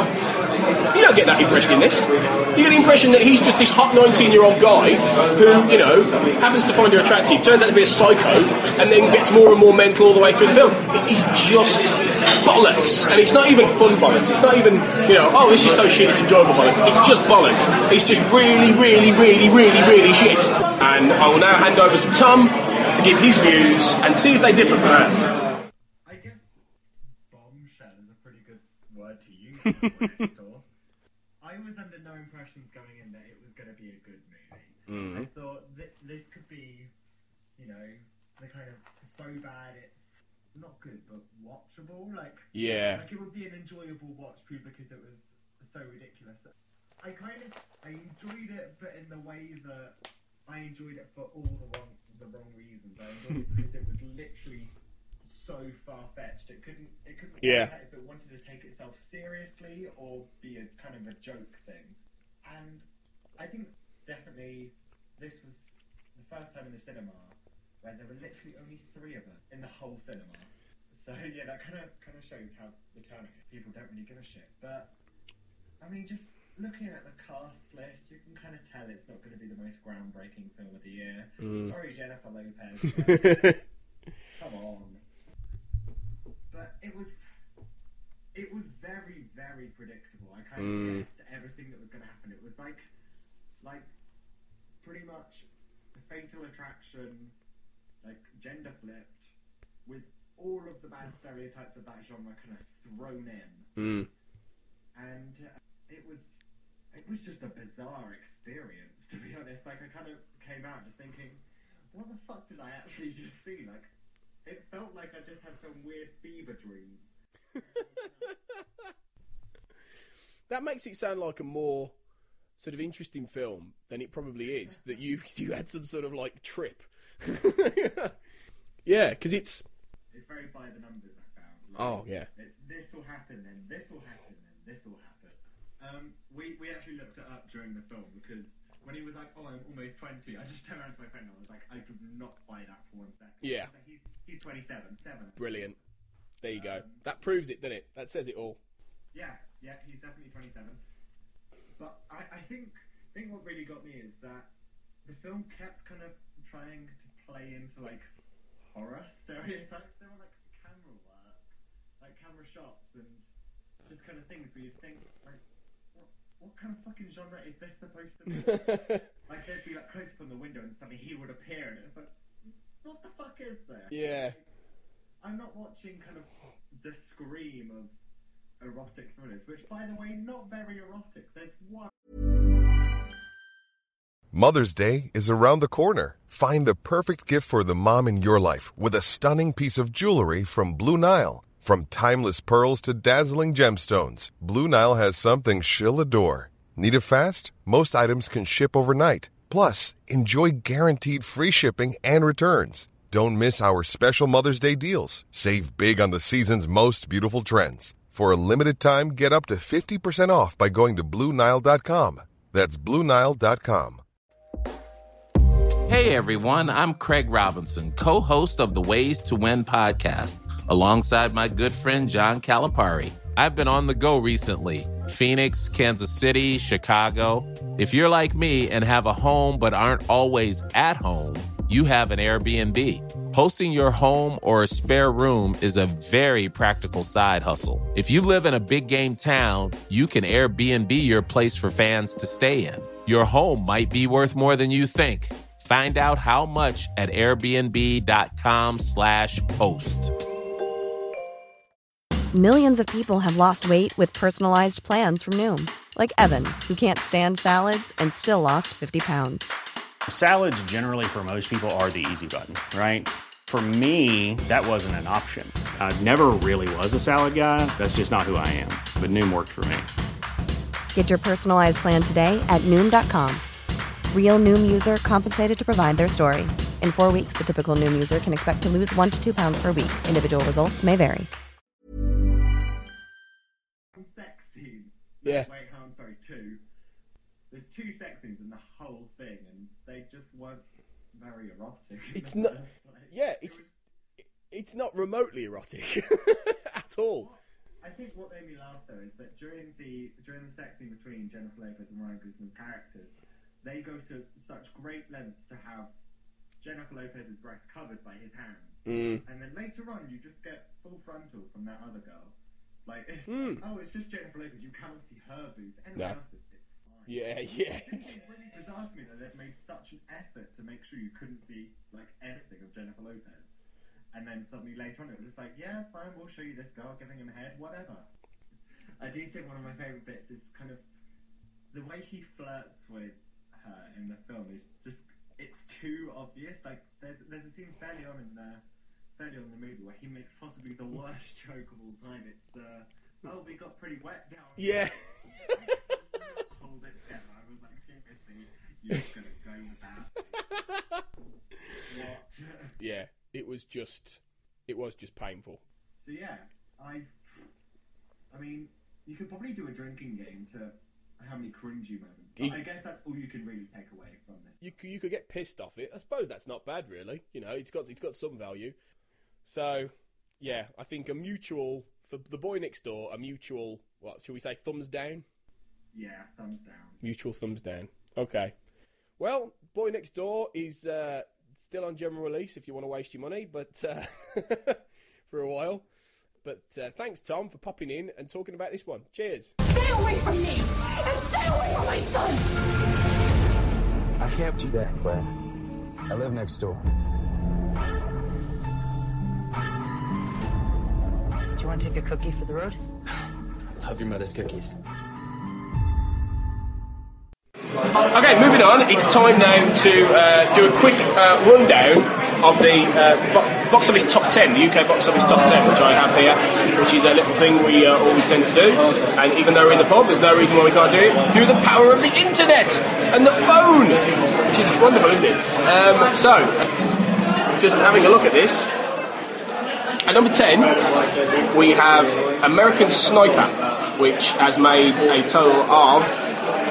you don't get that impression in this. You get the impression that he's just this hot nineteen-year-old guy who, you know, happens to find her attractive, turns out to be a psycho, and then gets more and more mental all the way through the film. It is just bollocks. And it's not even fun bollocks. It's not even, you know, oh, this is so shit, it's enjoyable bollocks. It's just bollocks. It's just really, really, really, really, really shit. And I will now hand over to Tom to give his views and see if they differ from ours. I guess bombshell is a pretty good word to use for next door. I was under no impressions going in that it was going to be a good movie. Mm. I thought that this could be, you know, the kind of so bad it's not good but watchable. Like, Yeah. like it would be an enjoyable watch purely because it was so ridiculous. I kind of I enjoyed it, but in the way that I enjoyed it for all the wrong the wrong reasons. I enjoyed it because it was literally so far fetched. It couldn't it couldn't Yeah. work out if it wanted to take itself seriously or be a kind of a joke thing. And I think definitely this was the first time in the cinema where there were literally only three of us in the whole cinema. So yeah, that kind of kind of shows how the turn people don't really give a shit. But I mean, just looking at the cast list, you can kind of tell it's not going to be the most groundbreaking film of the year. Mm. Sorry, Jennifer Lopez. but come on. But it was it was very very predictable. I kind of Mm. guessed everything that was going to happen. It was like like pretty much the Fatal Attraction, like gender flipped, with all of the bad stereotypes of that genre kind of thrown in. Mm. And uh, it was it was just a bizarre experience, to be honest. Like, I kind of came out just thinking, what the fuck did I actually just see? Like, it felt like I just had some weird fever dream. That makes it sound like a more sort of interesting film than it probably is. That you you had some sort of like trip. Yeah, because it's It's very by the numbers, I found. Like, Oh, yeah. It's this will happen, then this will happen, then this will happen. Um, we, we actually looked it up during the film because when he was like, "Oh, I'm almost twenty," I just turned around to my friend and I was like, "I do not buy that for one second." Yeah. Like, he's he's twenty-seven, seven. Brilliant. There you go. That proves it, doesn't it? That says it all. Yeah, yeah, he's definitely twenty-seven. But I, I think I think what really got me is that the film kept kind of trying to play into like horror stereotypes. There were like camera work, like camera shots, and just kind of things where you think like, what, what kind of fucking genre is this supposed to be? Like there'd be like close up on the window, and suddenly he would appear, and it's like, what the fuck is there? Yeah. I'm not watching kind of the scream of erotic thrillers, which, by the way, not very erotic. There's one. Mother's Day is around the corner. Find the perfect gift for the mom in your life with a stunning piece of jewelry from Blue Nile. From timeless pearls to dazzling gemstones, Blue Nile has something she'll adore. Need it fast? Most items can ship overnight. Plus, enjoy guaranteed free shipping and returns. Don't miss our special Mother's Day deals. Save big on the season's most beautiful trends. For a limited time, get up to fifty percent off by going to Blue Nile dot com. That's Blue Nile dot com. Hey everyone, I'm Craig Robinson, co-host of the Ways to Win podcast, alongside my good friend John Calipari. I've been on the go recently. Phoenix, Kansas City, Chicago. If you're like me and have a home but aren't always at home, you have an Airbnb. Hosting your home or a spare room is a very practical side hustle. If you live in a big game town, you can Airbnb your place for fans to stay in. Your home might be worth more than you think. Find out how much at airbnb.com slash host. Millions of people have lost weight with personalized plans from Noom. Like Evan, who can't stand salads and still lost fifty pounds. Salads generally for most people are the easy button, right? For me, that wasn't an option. I never really was a salad guy. That's just not who I am. But Noom worked for me. Get your personalized plan today at Noom dot com. Real Noom user compensated to provide their story. In four weeks, the typical Noom user can expect to lose one to two pounds per week. Individual results may vary. Sex scene. Yeah. Wait, how I'm sorry, two. There's two sex scenes in the whole thing, and they just weren't very erotic. It's not. Yeah, it's it's not remotely erotic at all. I think what made me laugh though is that during the during the sex scene between Jennifer Lopez and Ryan Gosling's characters, they go to such great lengths to have Jennifer Lopez's breast covered by his hands, Mm. and then later on you just get full frontal from that other girl. Like, it's Mm. like, oh, it's just Jennifer Lopez. You cannot see her boobs. Anyone No. else is it's fine. Yeah, yeah. It's really bizarre to me that they've made such an effort to make sure you couldn't see like anything of Jennifer Lopez, and then suddenly later on it was just like, yeah, fine, we'll show you this girl giving him head, whatever. I do think one of my favourite bits is kind of the way he flirts with her in the film is just, it's too obvious. Like, there's there's a scene fairly on in the fairly on in the movie where he makes possibly the worst joke of all time. It's the oh, we got pretty wet down. Yeah. Hold it together. I was like, seriously, you're just gonna go with that? What? Yeah, it was just it was just painful. So yeah, I I mean, you could probably do a drinking game to how many cringy moments. But You- I guess that's all you can really take away from this. You c- you could get pissed off it. I suppose that's not bad, really. You know, it's got it's got some value. So, yeah, I think a mutual for The Boy Next Door. A mutual, what should we say? Thumbs down. Yeah, thumbs down. Mutual thumbs down. Okay. Well, Boy Next Door is uh, still on general release if you want to waste your money, but uh, for a while. But uh, thanks, Tom, for popping in and talking about this one. Cheers. Stay away from me! And stay away from my son! I can't do that, Claire. I live next door. Do you want to take a cookie for the road? I love your mother's cookies. Okay, moving on. It's time now to uh, do a quick uh, rundown of the uh, bo- box office top ten, the U K box office top ten, which I have here, which is a little thing we uh, always tend to do. And even though we're in the pub, there's no reason why we can't do it. Do the power of the internet and the phone, which is wonderful, isn't it? Um, so, just having a look at this. At number ten, we have American Sniper, which has made a total of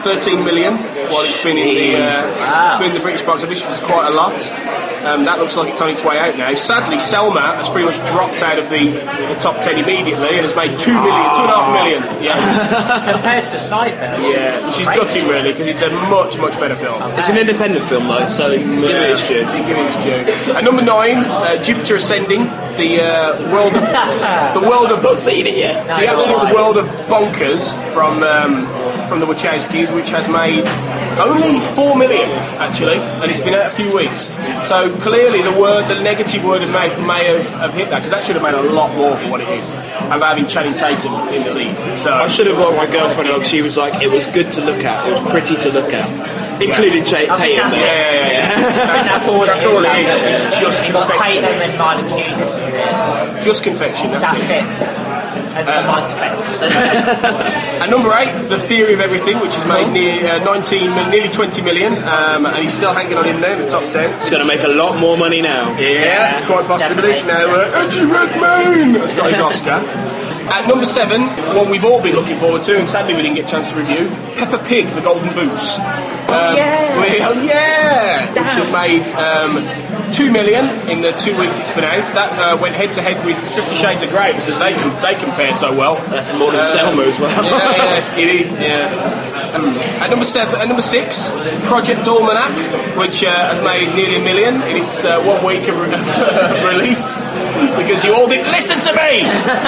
thirteen million while it's been in the uh, Wow. it's been in the British box office, which is quite a lot. Um, that looks like it's on its way out now. Sadly, Selma has pretty much dropped out of the, the top ten immediately and has made two million, two and a half million. Yeah, Compared to Sniper. yeah, which is gutting really because it's a much much better film. It's an independent film though, so give it its due. Give it its due. At number nine, uh, Jupiter Ascending, the uh, world of the world of Not seen it yet. the absolute world of bonkers from um, from the Wachowskis, which has made only four million actually, and it's been out a few weeks. So clearly, the word, the negative word of mouth may have, have hit that because that should have made a lot more for what it is, and having Channing Tatum in the lead. So I should have brought my girlfriend along. She was like, it was good to look at. It was pretty to look at, including Ch- I think Tatum. that's there. yeah, yeah, yeah. I think that's all it That's is. all it is. It's just You've got confection. Tatum and Marlon Kunis to it. Just confection. That's, That's it. And some nice effects. At number eight, The Theory of Everything, which has made near, uh, nineteen, nearly twenty million, um, and he's still hanging on in there in the top ten. It's going to make a lot more money now. Yeah, Yeah, quite possibly. definitely. Now, uh, Eddie Redmayne has got his Oscar. At number seven, one we've all been looking forward to, and sadly we didn't get a chance to review, Peppa Pig, The Golden Boots. Um, yeah. we- oh, yeah! Which has made um, two million in the two weeks it's been out. That uh, went head to head with Fifty Shades of Grey because they can, they compare so well. That's more than Um, Selma as well. Yeah, yes, it is. Yeah. Um, at number seven, at number six, Project Almanac, which uh, has made nearly a million in its uh, one week of, re- of release because you all didn't listen to me.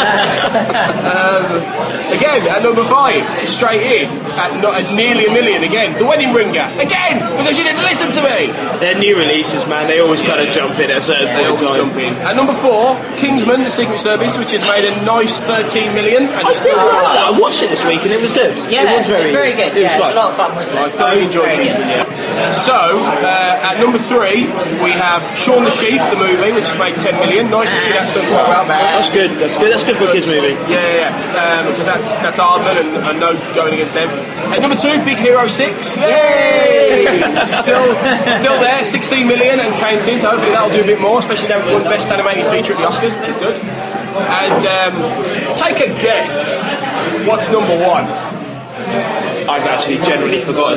um, again, at number five, straight in at, not, at nearly a million again. The Wedding Ringer again because you didn't listen to me. They're new releases, man. They always kind of jump in at a certain They point always in time. jump in. At number four, Kingsman: The Secret Service, which has made a nice thirteen million. And I it's still watched that. I watched it this week and it was good. Yeah, it was very, it's very good. It was Yeah, fun. it's a lot of fun, wasn't it? I thoroughly enjoyed Very Kingsman, good. yeah. So, uh, at number three, we have Shaun the Sheep, the movie, which has made ten million. Nice to see that's done quite well there. That's good. That's good. That's good for a kids' movie. Yeah, yeah, yeah. Um, because that's that's Aardman and, and no going against them. At number two, Big Hero Six. Yay! Which is still still there, sixteen million and counting. So hopefully that'll do a bit more, especially now we won Best Animated Feature at the Oscars, which is good. And um, take a guess. What's number one? I've actually generally forgotten.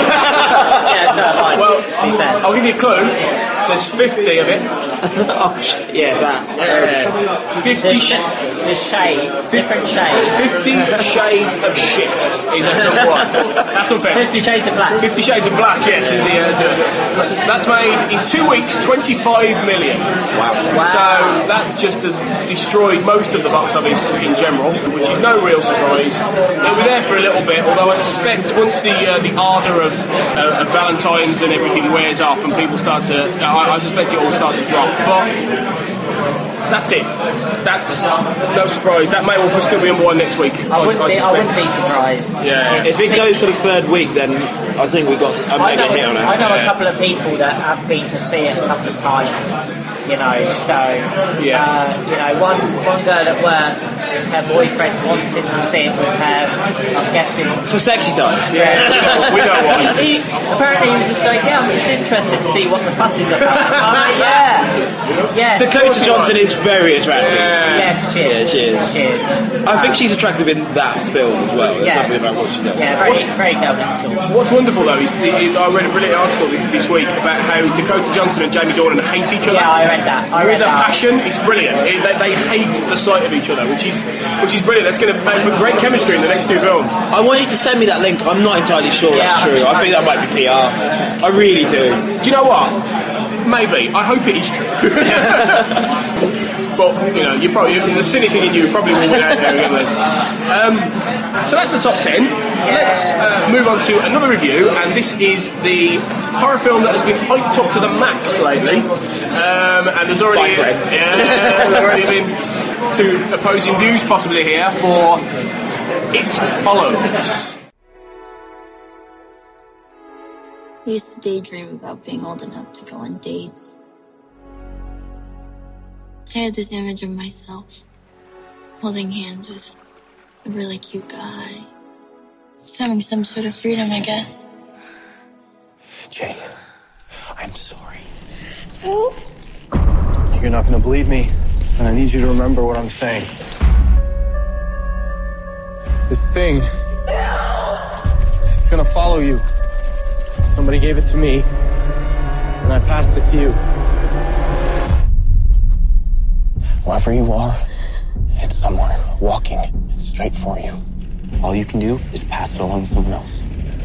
Yeah, so like, Well, to be fair. I'll give you a clue. There's fifty of it. oh, sh- yeah, that. Yeah. fifty, The, sh- the shades, different shades. fifty shades of shit is at number one. That's unfair. Fifty Shades of Black. Fifty Shades of Black, yes, is the uh, journalist. That's made in two weeks twenty-five million. Wow. Wow. So that just has destroyed most of the box office in general, which is no real surprise. It'll be there for a little bit, although I suspect once the uh, the ardour of, uh, of Valentine's and everything wears off and people start to, I, I suspect it all start to drop. But that's it. That's no surprise. That may well still be number one next week. I wouldn't, be, I suspect. wouldn't be surprised. Yeah. If it goes for the third week, then I think we got a I mega know, hit on it. I know a couple of people that have been to see it a couple of times. You know, so Yeah. uh, you know, one one girl at work, her boyfriend wanted to see it with her. I'm guessing. For sexy times. Yeah, we know why. He, apparently, he was just like, "Yeah, I'm just interested to see what the fuss is about." I'm like, "Yeah, yeah." Dakota Johnson is very attractive. Yes, cheers. Yeah, she is. Cheers. I think she's attractive in that film as well. There's Yeah. something about what she does. Yeah, very, very talented. What's wonderful though is the, I read a brilliant article this week about how Dakota Johnson and Jamie Dornan hate each other. Yeah, I read that. I With read a that. passion, it's brilliant. It, they, they hate the sight of each other, which is which is brilliant. That's going to make for great chemistry in the next two films. I want you to send me that link. I'm not entirely sure Yeah, that's I true. think I think that might be P R. I really do. Do you know what? Maybe. I hope it is true. But, you know, you probably, the cynic in you probably will win out there again. Um, so that's the top ten. Let's uh, move on to another review, and this is the horror film that has been hyped up to the max lately. Um, and there's already, yeah, there's already been two opposing views possibly here for It Follows. I used to daydream about being old enough to go on dates. I had this image of myself holding hands with a really cute guy. Just having some sort of freedom, I guess. Jay, I'm sorry. You're not gonna believe me, and I need you to remember what I'm saying. This thing, it's gonna follow you. Somebody gave it to me, and I passed it to you. Wherever you are, it's somewhere, walking straight for you. All you can do is pass it along to someone else.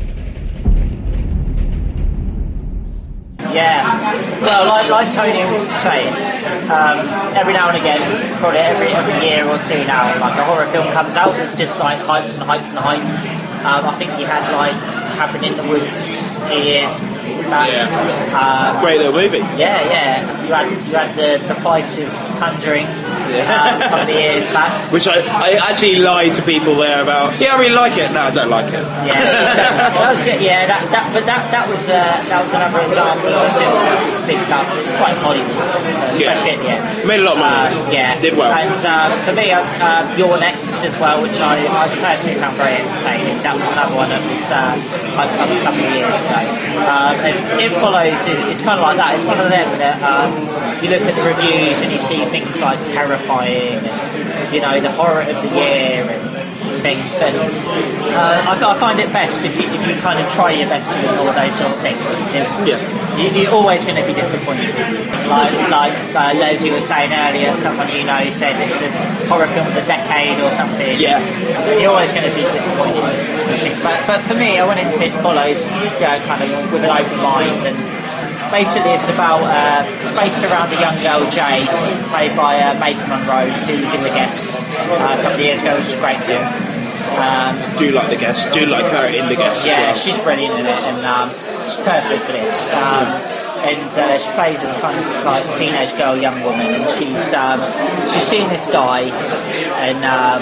Yeah, well, like, like Tony was saying, um, every now and again, probably every, every year or two now, like a horror film comes out, it's just like hypes and hypes and hypes. Um, I think you had like Cabin in the Woods a few years back. Yeah. Um, Great little movie. Yeah, yeah. You had you had the the Vice of Conjuring Yeah. um, a couple of years back. Which I, I actually lied to people there about. Yeah, I really like it. No, I don't like it. Yeah, that was it. Yeah, that, that but that that was uh, that was another example of a film that was picked up. It's quite Hollywood, so Yeah. especially at the end. Made a lot of money. Uh, yeah, Did well. And um, for me, uh, uh, You're Next as well, which I, I personally found very entertaining. That was another one that was uh, hyped up a couple of years ago. Um, and It Follows is it's kind of like that. It's one of them that um, you look at the reviews and you see things like Terrifying, and, you know, the horror of the year and things. And uh, I, I find it best if you, if you kind of try your best to ignore those sort of things, because Yeah. you, you're always going to be disappointed. Like, like uh, Leslie was saying earlier, someone you know said it's a horror film of the decade or something. Yeah. You're always going to be disappointed. I think. But, but for me, I went into It Follows, you know, kind of with an open mind, and basically it's about, uh, it's based around a young girl, Jay, played by uh, Maika Monroe, who was in The Guest uh, a couple of years ago, which is a great film. Um, Do you like The Guest? Do you like her in The Guest yeah, as well? she's brilliant in it, and um, she's perfect for this. Um, and uh, she plays this kind of like teenage girl, young woman, and she's um, she's seeing this guy, and um,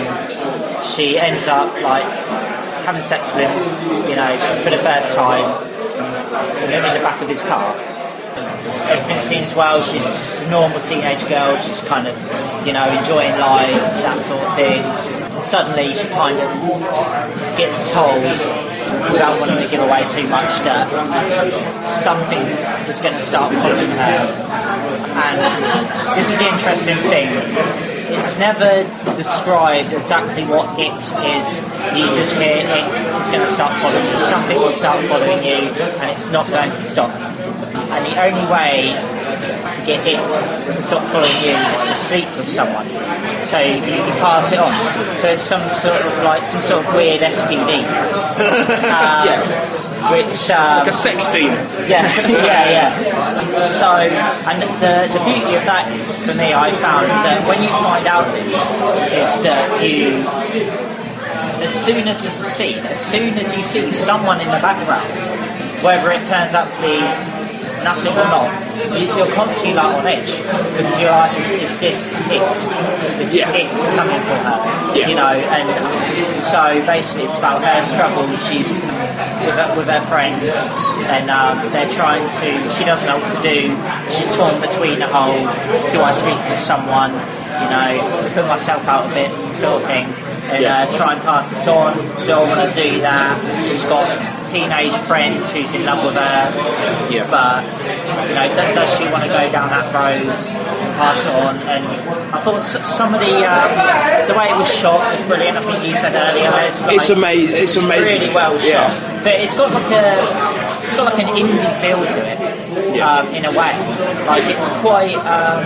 she ends up like having sex with him, you know, for the first time, in the back of his car. Everything seems well. She's just a normal teenage girl. She's kind of, you know, enjoying life, that sort of thing. And suddenly she kind of gets told, without wanting to give away too much, that something is going to start following her. And this is the interesting thing. It's never described exactly what it is. You just hear it's, it's going to start following you. Something will start following you, and it's not going to stop. And the only way to get it to stop following you is to sleep with someone. So you can pass it on. So it's some sort of like some sort of weird S T D. Um, yeah. Which um, like a sex team. Yeah, yeah, yeah. So, and the the beauty of that is, for me, I found that when you find out this, is that you, as soon as there's a scene, as soon as you see someone in the background, whether it turns out to be nothing or not, you, you're constantly like on edge, because you're like, is, is this it? Is Yeah. it coming for her? Yeah. You know, and so basically it's about her struggle. She's with her, with her friends, and um, they're trying to, she doesn't know what to do. She's torn between the whole, do I sleep with someone, you know, put myself out a bit, sort of thing, and Yeah. uh, try and pass this on. Do I want to do that? She's got a teenage friend who's in love with her, Yeah. but, you know, does, does she want to go down that road and pass it on? And I thought s- some of the um, the way it was shot was brilliant. I think you said earlier, it's, like, It's amazing. It's amazing. really well shot. Yeah. But it's got like a it's got like an indie feel to it, Yeah. um, in a way. Like it's quite um,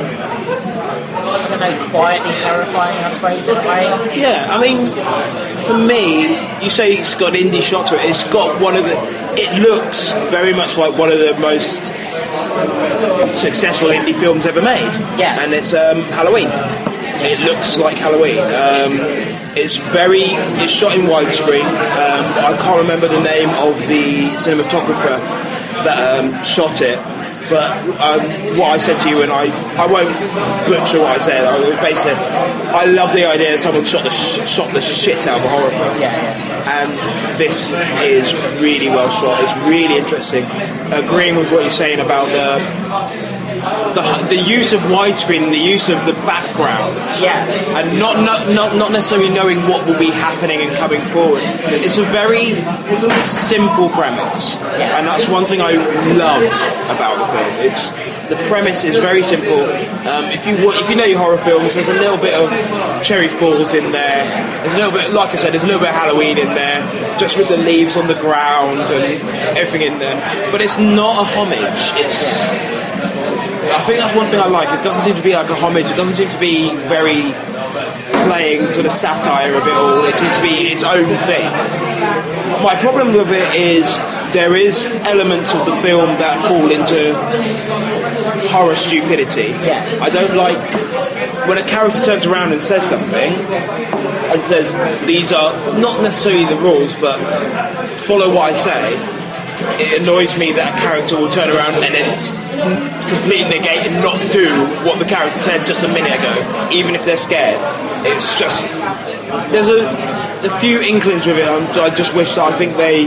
I don't know, quietly terrifying, I suppose, in a way. Yeah, I mean, for me, you say it's got an indie shot to it. It's got one of the. It looks very much like one of the most successful indie films ever made. Yeah. And it's um, Halloween. It looks like Halloween. Um, it's very. It's shot in widescreen. Um, I can't remember the name of the cinematographer that um, shot it. But um, what I said to you, and I, I won't butcher what I said. I was basically, I love the idea that someone shot the sh- shot the shit out of a horror film. Yeah, yeah. And this is really well shot. It's really interesting. Agreeing with what you're saying about the the, the use of widescreen, the use of the background, Yeah. and not, not not not necessarily knowing what will be happening and coming forward. It's a very simple premise, Yeah. and that's one thing I love about the film. It's The premise is very simple. Um, if you wa- if you know your horror films, there's a little bit of Cherry Falls in there. There's a little bit, like I said, there's a little bit of Halloween in there, just with the leaves on the ground and everything in there. But it's not a homage. It's I think that's one thing I like. It doesn't seem to be like a homage. It doesn't seem to be very playing to the satire of it all. It seems to be its own thing. My problem with it is there is elements of the film that fall into horror stupidity. I don't like when a character turns around and says something and says these are not necessarily the rules, but follow what I say. It annoys me that a character will turn around and then completely negate and not do what the character said just a minute ago, even if they're scared. It's just there's a, a few inklings with it. I'm, I just wish I think they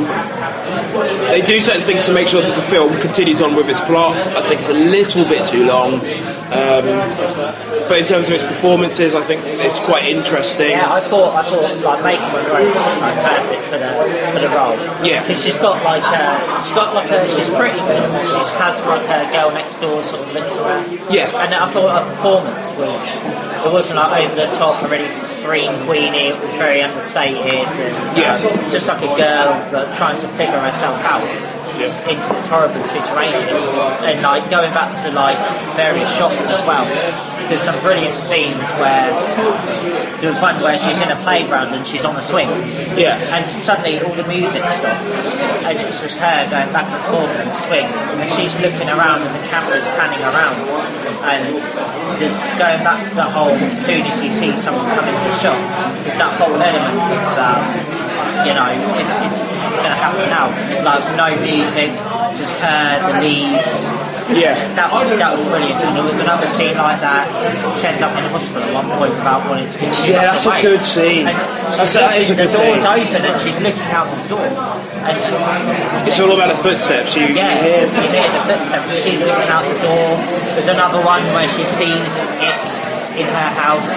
they do certain things to make sure that the film continues on with its plot. I think it's a little bit too long. Um, but in terms of its performances, I think it's quite interesting. Yeah, I thought I thought like making her very much like perfect for the for the role. Yeah, because she's got like a, she's got like a she's pretty good. She has like a girl next door sort of looks around. Yeah, and I thought her performance was it wasn't like over the top, already scream queenie. It was very understated and yeah, uh, just like a girl but trying to figure herself out. Yeah. Into this horrible situation, and like going back to like various shots as well. There's some brilliant scenes where there was one where she's in a playground and she's on a swing. Yeah. And suddenly all the music stops, and it's just her going back and forth on the swing, and she's looking around and the camera's panning around. And there's going back to the whole as soon as you see someone come into the shot, there's that whole element of um, you know, it's, it's, it's going to happen now. Like, no music, just her, the leads. Yeah. That was, that was brilliant. And there was another scene like that. She ends up in the hospital at one point without wanting to get Yeah, that's a good scene. That's, that is a good scene. The door's open and she's looking out the door. And it's all about the footsteps. You, yeah, you hear you hear the footsteps. She's looking out the door. There's another one where she sees it in her house.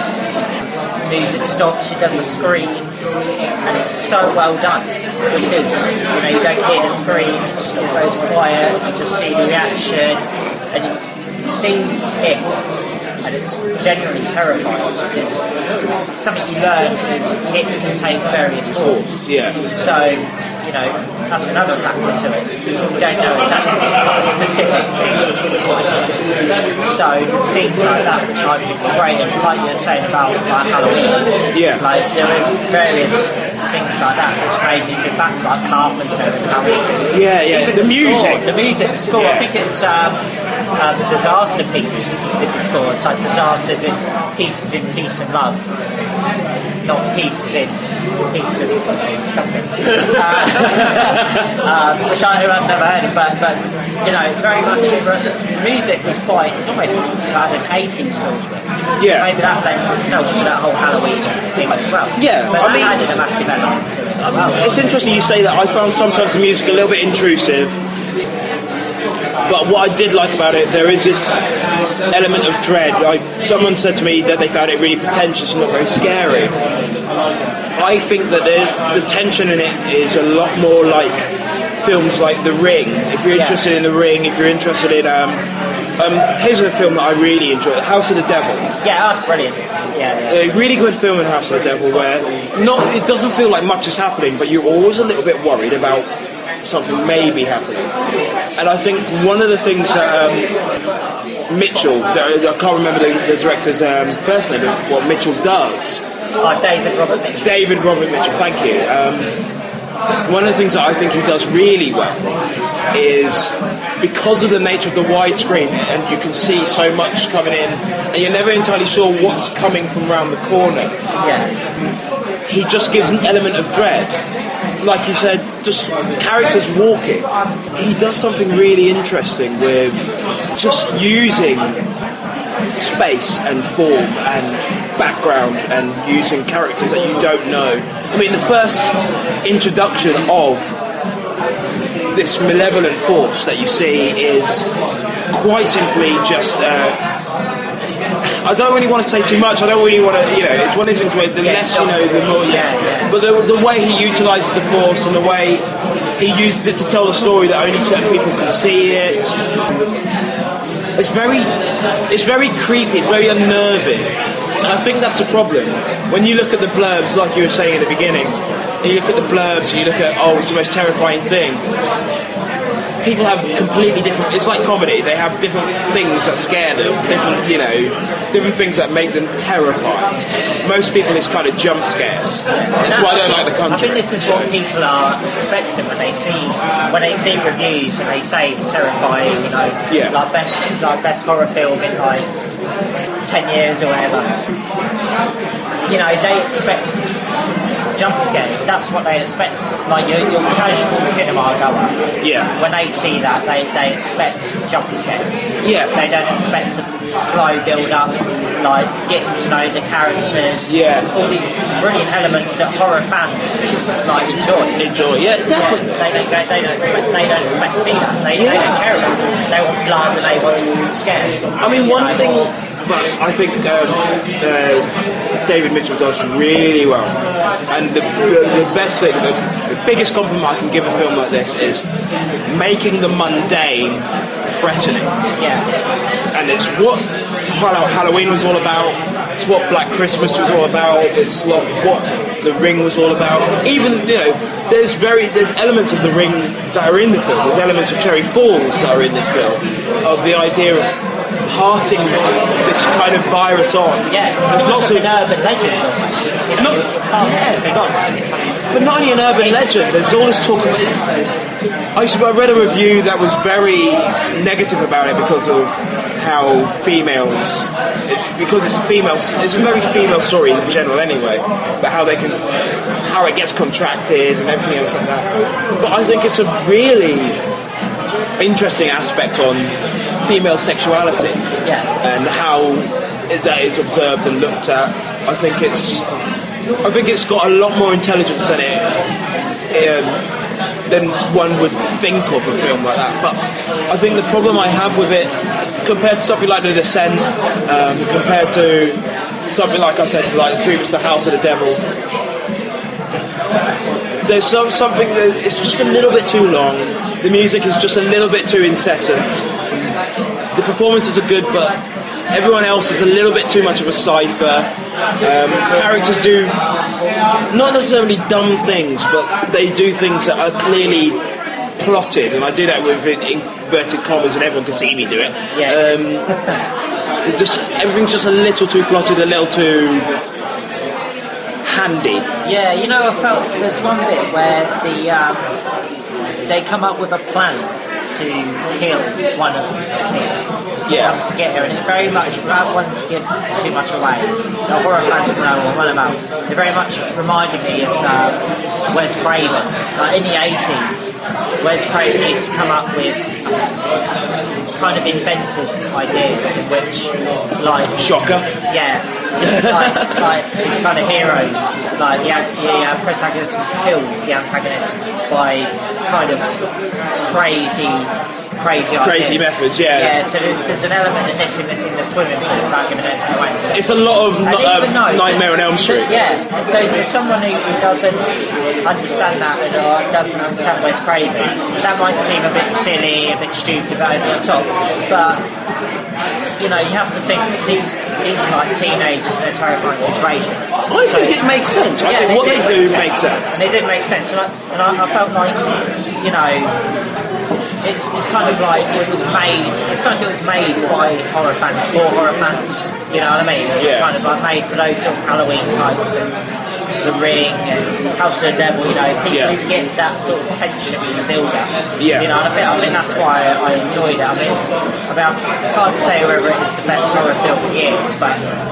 Music stops, she does a scream, and it's so well done because you know you don't hear the scream, it all goes quiet, you just see the reaction, and you see it, and it's genuinely terrifying. It's something you learn is it can take various forms. Yeah. So you know that's another factor to it. You don't know exactly what specific thing. So the scenes like that, which I think are great, and like you're saying about like Halloween, yeah, like there is various things like that which made me think back to like Carpenter and Halloween. Yeah, yeah. Even The, the music, score, the music, the score. Yeah. I think it's um, um, Disaster Piece is the score. It's like disasters in pieces in peace and love, not pieces in piece of something. Uh, um, which I, I've never heard of, but, but you know, very much the music was quite, it's almost like an eighties film. Yeah. Maybe that lends itself to that whole Halloween thing as well. Yeah, but I that mean, added a massive element to it as well. It's interesting you say that. I found sometimes the music a little bit intrusive. But what I did like about it, there is this element of dread. Like, someone said to me that they found it really pretentious and not very scary. I think that the, the tension in it is a lot more like films like The Ring. If you're interested yeah. in The Ring, if you're interested in... Um, um, here's a film that I really enjoyed, House of the Devil. Yeah, that's brilliant. Yeah, yeah. A really good film in House of the Devil where not it doesn't feel like much is happening, but you're always a little bit worried about something maybe happening. And I think one of the things that um, Mitchell, I can't remember the, the director's um, first name, but what Mitchell does. Oh, David Robert Mitchell. David Robert Mitchell, thank you. Um, one of the things that I think he does really well is because of the nature of the widescreen, and you can see so much coming in, and you're never entirely sure what's coming from around the corner. Yeah. He just gives an element of dread. Like you said, just characters walking. He does something really interesting with just using space and form and background and using characters that you don't know. I mean, the first introduction of this malevolent force that you see is quite simply just... Uh, I don't really want to say too much. I don't really want to, you know, it's one of those things where the less you know, the more, yeah. But the, the way he utilises the force and the way he uses it to tell the story that only certain people can see it. it's very, it's very creepy. It's very unnerving, and I think that's the problem. When you look at the blurbs, like you were saying at the beginning, and you look at the blurbs, and you look at oh, it's the most terrifying thing. People have completely different. It's like comedy. They have different things that scare them. Different, you know, different things that make them terrified. Most people, it's kind of jump scares. That's why I don't like The Conjuring. I think this is what people are expecting when they see when they see reviews and they say terrifying. You know, yeah. like best like best horror film in like ten years or whatever. You know, they expect jump scares. That's what they expect. Like your, your casual cinema goer. Yeah. When they see that, they, they expect jump scares. Yeah. They don't expect a slow build up, like getting to know the characters. Yeah. All these brilliant elements that horror fans like enjoy. Enjoy. Yeah, definitely. Yeah, they don't go, they don't expect they don't expect to see that. They, yeah. they don't care about it. They want blood and they want scares. I mean, one thing. But I think um, uh, David Mitchell does really well, and the, the, the best thing, the, the biggest compliment I can give a film like this is making the mundane threatening. Yeah. And it's what Halloween was all about. It's what Black Christmas was all about. It's like what The Ring was all about. Even you know, there's very there's elements of The Ring that are in the film. There's elements of Cherry Falls that are in this film. Of the idea of passing this kind of virus on. Yeah, there's lots of an urban legend almost. You know, not, yeah. But not only an urban legend, there's all this talk about it. I, I read a review that was very negative about it because of how females, because it's a female, it's a very female story in general anyway, but how they can, how it gets contracted and everything else like that. But I think it's a really interesting aspect on female sexuality, yeah. and how that is observed and looked at. I think it's, I think it's got a lot more intelligence in it um, than one would think of a film like that. But I think the problem I have with it, compared to something like The Descent, um, compared to something like I said, like previous to House of the Devil, there's some, something that it's just a little bit too long. The music is just a little bit too incessant. The performances are good, but everyone else is a little bit too much of a cipher. Um, characters do not necessarily dumb things, but they do things that are clearly plotted, and I do that with inverted commas, and everyone can see me do it. Yeah. Um, it just everything's just a little too plotted, a little too handy. Yeah, you know, I felt there's one bit where the um, they come up with a plan to kill one of it. Yeah. Comes to get her, and it very much, without wanting to give too much away, the horror fans know what I'm about. It very much reminded me of uh, Wes Craven. Like in the eighties, Wes Craven used to come up with kind of inventive ideas in which, like... Shocker. Yeah. like, like these kind of heroes, like the, the uh, protagonist was killed, the antagonist, by kind of crazy, crazy, crazy ideas. methods. Yeah. Yeah. So there's, there's an element in this in, this, in the swimming pool without giving anything away. So it's a lot of um, know, Nightmare on Elm Street. Yeah. So to someone who, who doesn't understand that and or doesn't understand Wes Craven, that might seem a bit silly, a bit stupid, over the top, but. You know, you have to think these these are like teenagers in a terrifying situation. I so, think it makes sense. I yeah, think what they do sense. makes sense. And it did make sense, and I, and I, I felt like, you know, it's it's kind of like it was made. It's like it was made by horror fans for horror fans. You know what I mean? It's yeah. kind of like made for those sort of Halloween types and The Ring and House of the Devil. You know, people yeah. who get that sort of tension in the build-up. Yeah. You know, and I think I think that's why I, I enjoyed it. I mean, it's about it's hard to say whether it's the best horror film in years, but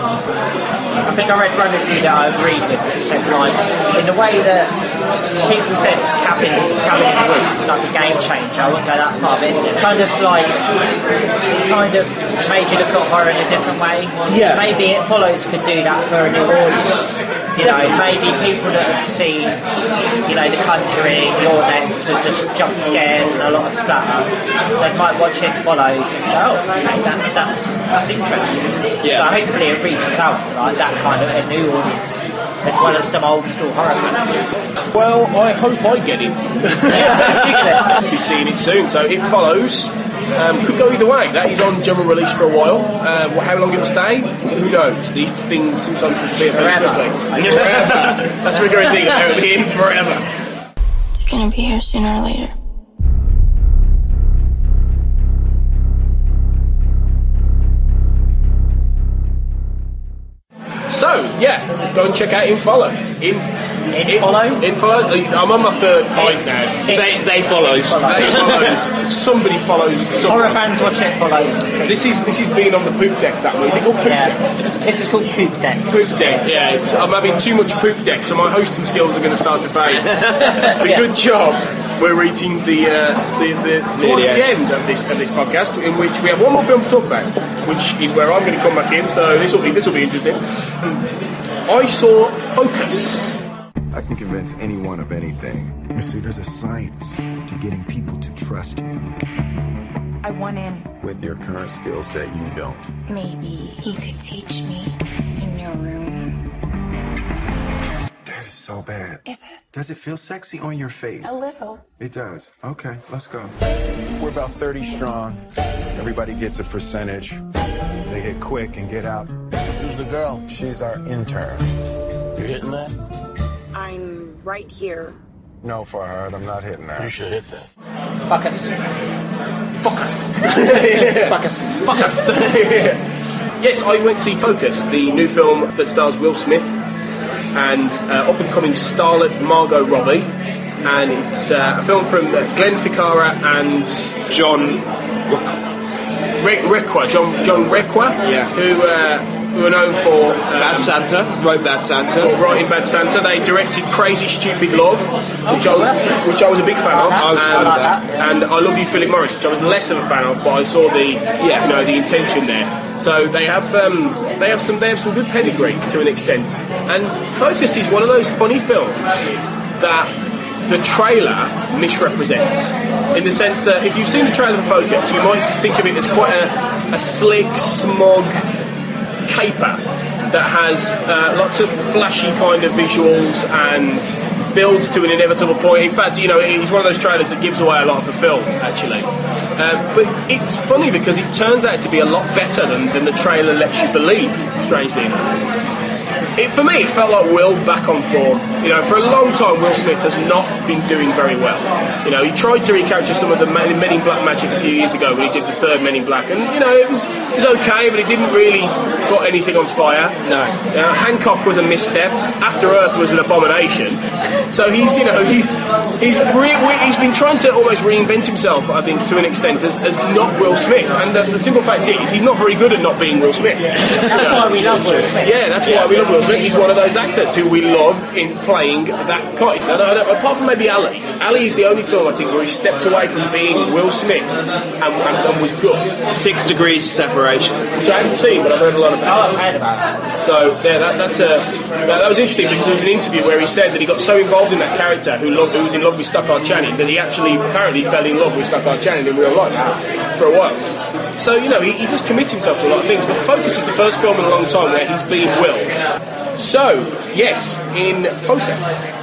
I think I read one review that I agreed with that said like in the way that people said Cabin Cabin in the Woods was like a game changer. I wouldn't go that far, but it kind of like it kind of made you look at horror in a different way. Yeah. Maybe It Follows could do that for a new audience. You know, maybe people that had seen, you know, The Conjuring, Your Next, with just jump scares and a lot of splatter, they might watch It Follows and go, oh, okay, that, that's that's interesting. Yeah. So hopefully it reaches out to like that kind of a new audience, as well as some old school horror fans. Well, I hope I get it. To be seeing it soon. So It Follows Um, could go either way. That is on general release for a while. Uh, how long it will stay, who knows? These things sometimes disappear very quickly. Forever. That's a recurring thing. They'll be in forever. It's gonna be here sooner or later. So, yeah, go and check out In Follow. In, in, in Follows? In Follow. I'm on my third pint now. They, they follows. They follows. Somebody follows someone. Horror fans watch It Follows. This is this is being on the poop deck, that way. Is it called poop yeah. deck? This is called Poop Deck. Poop deck, yeah. It's, I'm having too much poop deck, so my hosting skills are going to start to fade. It's a yeah. good job. We're reaching the, uh, the, the towards the the end of this of this podcast, in which we have one more film to talk about, which is where I'm going to come back in. So this will be this will be interesting. I saw Focus. I can convince anyone of anything. You see, there's a science to getting people to trust you. I want in. With your current skill set, you don't. Maybe he could teach me in your room. That is so bad. Is it? Does it feel sexy on your face? A little. It does. Okay, let's go. We're about thirty strong. Everybody gets a percentage. They hit quick and get out. Who's the girl? She's our intern. You hitting that? I'm right here. No, Farhad, I'm not hitting that. You should hit that. Focus. Focus. Focus. Focus. Yes, I went to see Focus, the new film that stars Will Smith and uh, up-and-coming starlet Margot Robbie. And it's uh, a film from uh, Glenn Ficarra and John Re- Requa, John John Requa, yeah. who uh, who are known for um, Bad Santa, wrote Bad Santa, for writing Bad Santa. They directed Crazy Stupid Love, which I which I was a big fan of, I was and, fan of that. and I Love You, Philip Morris, which I was less of a fan of, but I saw the yeah. you know the intention there. So they have um, they have some they have some good pedigree to an extent, and Focus is one of those funny films that the trailer misrepresents, in the sense that if you've seen the trailer for Focus, you might think of it as quite a, a slick, smug caper that has uh, lots of flashy kind of visuals and builds to an inevitable point. In fact, you know, it's one of those trailers that gives away a lot of the film, actually. Uh, but it's funny because it turns out to be a lot better than, than the trailer lets you believe, strangely enough. It, for me, it felt like Will back on form. You know, for a long time, Will Smith has not been doing very well. You know, he tried to recapture some of the Men in Black magic a few years ago when he did the third Men in Black, and you know, it was it was okay, but it didn't really got anything on fire. No. Uh, Hancock was a misstep. After Earth was an abomination. So he's, you know, he's he's re- he's been trying to almost reinvent himself, I think, to an extent, as, as not Will Smith. And the, the simple fact is, he's not very good at not being Will Smith. That's you know? why we love Will Smith. Yeah, that's why we love Will Smith. He's one of those actors who we love in playing that kind. I don't, I don't, apart from maybe Ali. Ali is the only film, I think, where he stepped away from being Will Smith and, and, and was good. Six Degrees of Separation. Which I haven't seen, but I've heard a lot about. Oh, I've heard about it. So, yeah, that, that's a, that, that was interesting because there was an interview where he said that he got so involved in that character who, loved, who was in love with Stockard Channing that he actually apparently fell in love with Stockard Channing in real life for a while. So, you know, he, he just commits himself to a lot of things, but Focus is the first film in a long time where he's been Will. So, yes, in Focus,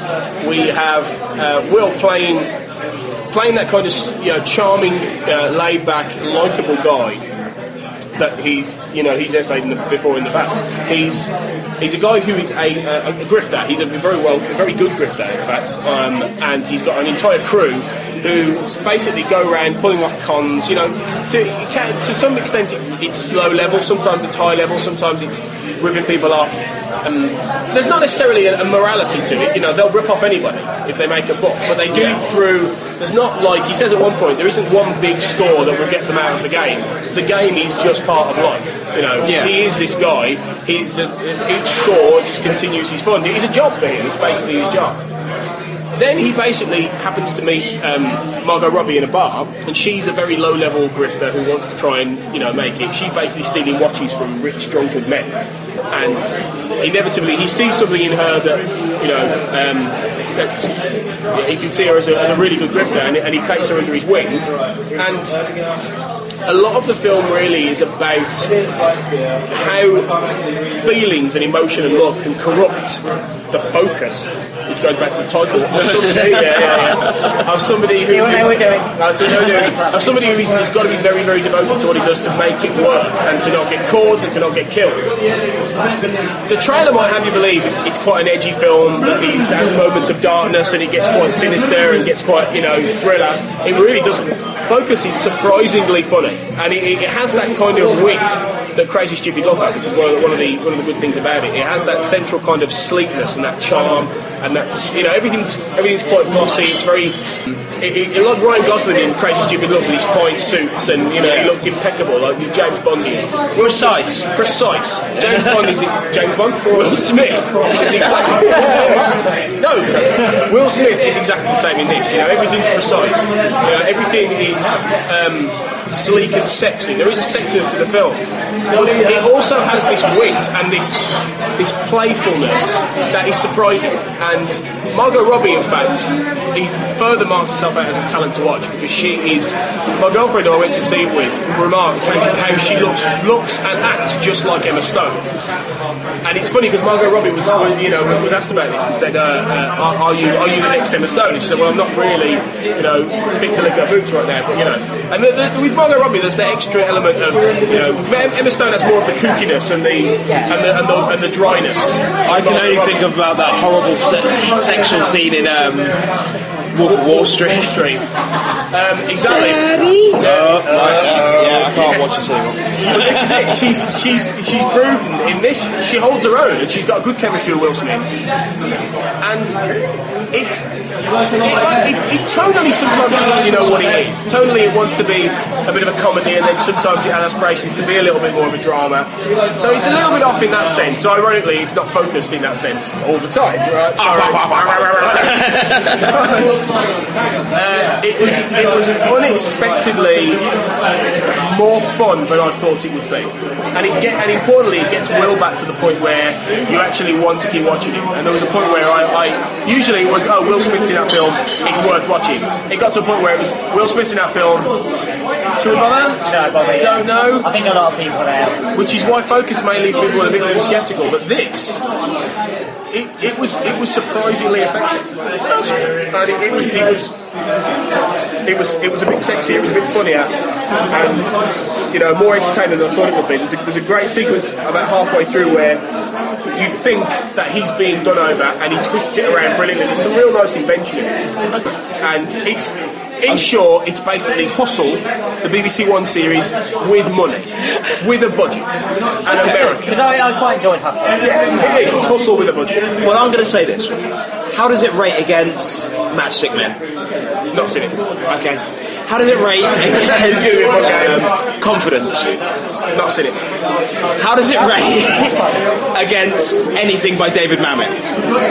we have uh, Will playing playing that kind of, you know, charming, uh, laid-back, likeable guy that he's, you know, he's essayed in the, before in the past. He's he's a guy who is a, a, a grifter. He's a very well, a very good grifter, in fact, um, and he's got an entire crew who basically go around pulling off cons. You know, to you can, to some extent it, it's low level, sometimes it's high level, sometimes it's ripping people off. Um, there's not necessarily a, a morality to it. You know, they'll rip off anybody if they make a book, but they do it through. There's not like he says at one point. There isn't one big score that will get them out of the game. The game is just part of life. You know, yeah. He is this guy. He, the, each score just continues his fun. It's a job for him. It's basically his job. Then he basically happens to meet um, Margot Robbie in a bar, and she's a very low-level grifter who wants to try and, you know, make it. She's basically stealing watches from rich, drunken men, and inevitably he sees something in her that, you know, um, that yeah, he can see her as a, as a really good grifter, and, and he takes her under his wing. And a lot of the film really is about how feelings and emotion and love can corrupt the focus, which goes back to the title. Of somebody, yeah, yeah, yeah. Of somebody who, See what they were doing. Uh, so they were doing. Of somebody who has got to be very, very devoted to what he does to make it work and to not get caught and to not get killed. The trailer might have you believe it's, it's quite an edgy film, that he has moments of darkness and it gets quite sinister and gets quite, you know, thriller. It really doesn't. Focus is surprisingly funny, and it, it has that kind of wit that Crazy Stupid Love has, which is one of, the, one of the one of the good things about it. It has that central kind of sleekness and that charm, and that's, you know, everything's everything's quite glossy. It's very. It, it, it, like Ryan Gosling in Crazy Stupid Love with his fine suits, and you know he looked impeccable, like James Bond. Precise, precise. James Bond is James Bond. Will Smith is exactly no. Will Smith is exactly the same in this. You know, everything's precise. You know, everything is um, sleek and sexy. There is a sexiness to the film, but it, it also has this wit and this this playfulness that is surprising. And Margot Robbie, in fact, he further marks herself out as a talent to watch, because she is my girlfriend who I went to see it with remarked how, how she looks looks and acts just like Emma Stone. And it's funny because Margot Robbie was, was you know was asked about this and said, uh, uh, are, "Are you are you the next Emma Stone?" And she said, "Well, I'm not really, you know, fit to lick her boots right now, but you know." And the, the, with Margot Robbie, there's the extra element of, you know, Emma Stone has more of the kookiness and the and the and the, and the dryness. I can only think about that horrible se- sexual scene in um, Wolf of Wall Street. Wall Street. Um, exactly. Daddy? No, no, no, yeah, I can't watch this anymore. But this is it. She's she's she's proven in this. She holds her own, and she's got a good chemistry with Will Smith. And it's it, it, it tonally sometimes doesn't really know what it is. Tonally, it wants to be a bit of a comedy, and then sometimes it has aspirations to be a little bit more of a drama. So it's a little bit off in that sense. So ironically, it's not focused in that sense all the time. Right? uh, it was it was unexpectedly more fun than I thought it would be, and it get and importantly, it gets Will back to the point where you actually want to keep watching him. And there was a point where I, I usually it was oh Will Smith's in that film, it's worth watching. It got to a point where it was Will Smith's in that film. Should we bother? No, bother. Don't know. I think a lot of people are. Which is why Focus may leave people a bit more sceptical, but this. It, it was it was surprisingly effective, and it, it was it was it was it was a bit sexy, it was a bit funnier, and you know more entertaining than I thought it would be. There's a, there's a great sequence about halfway through where you think that he's being done over, and he twists it around brilliantly. There's some real nice invention in it, and it's. In short, it's basically Hustle, the B B C One series, with money, with a budget, and America. Because I, I quite enjoyed Hustle. Yeah, it is. It's Hustle with a budget. Well, I'm going to say this. How does it rate against Matchstick Men? Not seen it. Okay. How does it rate against um, Confidence? Not seen it. How does it rate against anything by David Mamet?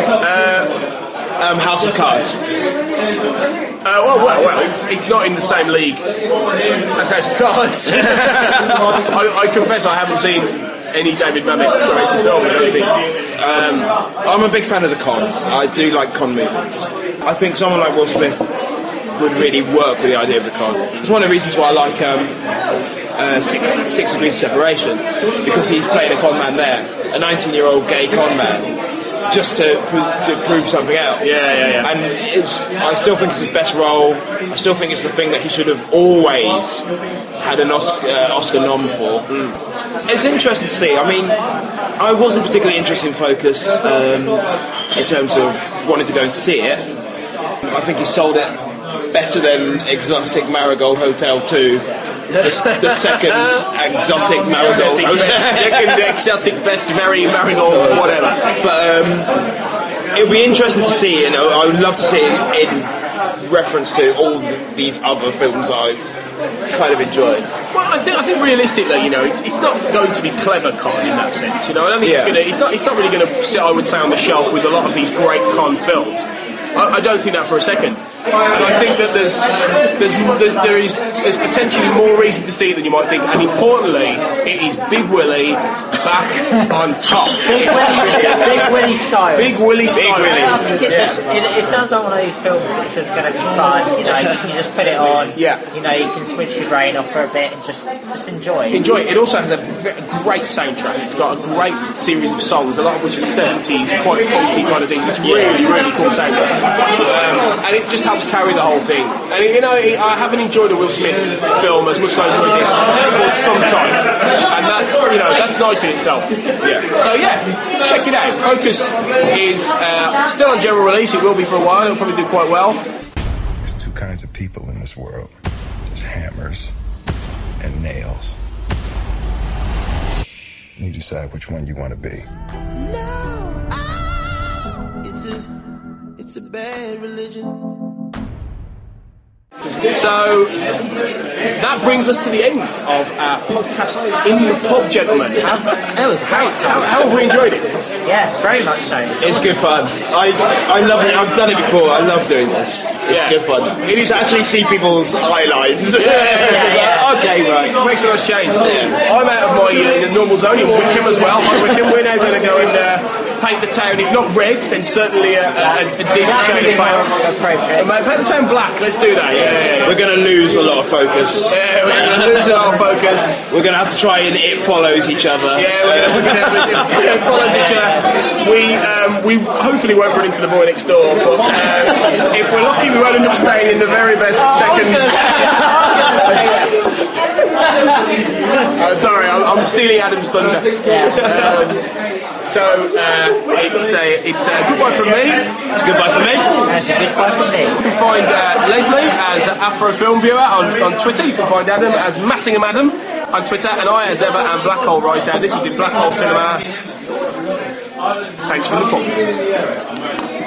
Uh, um, House of Cards. Uh, well, well, well, it's, it's not in the same league as House of Cards. I, I confess I haven't seen any David Mamet directed film. I don't think. Um, I'm a big fan of the con. I do like con movies. I think someone like Will Smith would really work with the idea of the con. It's one of the reasons why I like um, uh, Six, Six Degrees of Separation, because he's playing a con man there, a nineteen-year-old gay con man. Just to, pro- to prove something else. Yeah, yeah, yeah. And it's, I still think it's his best role. I still think it's the thing that he should have always had an Oscar, uh, Oscar nom for. Mm. It's interesting to see. I mean, I wasn't particularly interested in Focus um, in terms of wanting to go and see it. I think he sold it better than Exotic Marigold Hotel two. The, the second exotic marigold exotic best, second exotic best very marigold whatever. But um, it would be interesting to see, and I would love to see it in reference to all these other films I kind of enjoyed. Well, I think I think realistically, you know, it's, it's not going to be clever con in that sense. You know, I don't think yeah. it's going to. It's not. It's not really going to sit, I would say, on the shelf with a lot of these great con films. I, I don't think that for a second. And I think that there's there's there is there's potentially more reason to see it than you might think. And importantly, it is Big Willie back on top. Big Willie, Big Willie style. Big Willie style. Big Willie. I think it, just, it, it sounds like one of those films that's just going to be fun. You know, you can just put it on. Yeah. You know, you can switch your brain off for a bit and just just enjoy. Enjoy it. It also has a v- great soundtrack. It's got a great series of songs, a lot of which are seventies, quite funky kind of thing. It's really, really cool soundtrack. Um, and it just helps carry the whole thing. And it, you know, it, I haven't enjoyed a Will Smith film as much as I enjoyed this for some time. And that's, you know, that's nice in itself. Yeah. So yeah, check it out. Focus is uh, still on general release. It will be for a while. It'll probably do quite well. There's two kinds of people in this world. There's hammers and nails. You decide which one you want to be. No, I, it's a, it's a bad religion. So that brings us to the end of our podcast in the pub, gentlemen. Have, it was how, how, how have we enjoyed it? Yes, very much so. It's good fun. I I love it. I've done it before. I love doing this. It's Yeah. good fun. It is to actually see people's eye lines. Yeah, yeah, yeah. Okay, right. It makes a nice change. I'm out of my uh, normal zone in Wickham as well. Hi Wickham, we're now going to go and uh, paint the town. If not red, then certainly a, a, a deep shade of pale. Uh, paint the town black. Let's do that. Yeah, yeah, yeah. We're going to lose a lot of focus. Yeah, we're going to lose a lot of focus. We're going to have to try and it follows each other. Yeah, we're going to it follows each other. We um, we hopefully won't run into the boy next door, but uh, if we're lucky, we won't end up staying in the very best second. Oh, sorry, I'm, I'm stealing Adam's thunder. Um, so uh, it's a it's a goodbye from me. It's a goodbye from me. It's a goodbye from me. You can find uh, Leslie as Afro Film Viewer on, on Twitter. You can find Adam as Massingham Adam on Twitter, and I as ever am Black Hole Writer. This has been Black Hole Cinema. Thanks for the pub.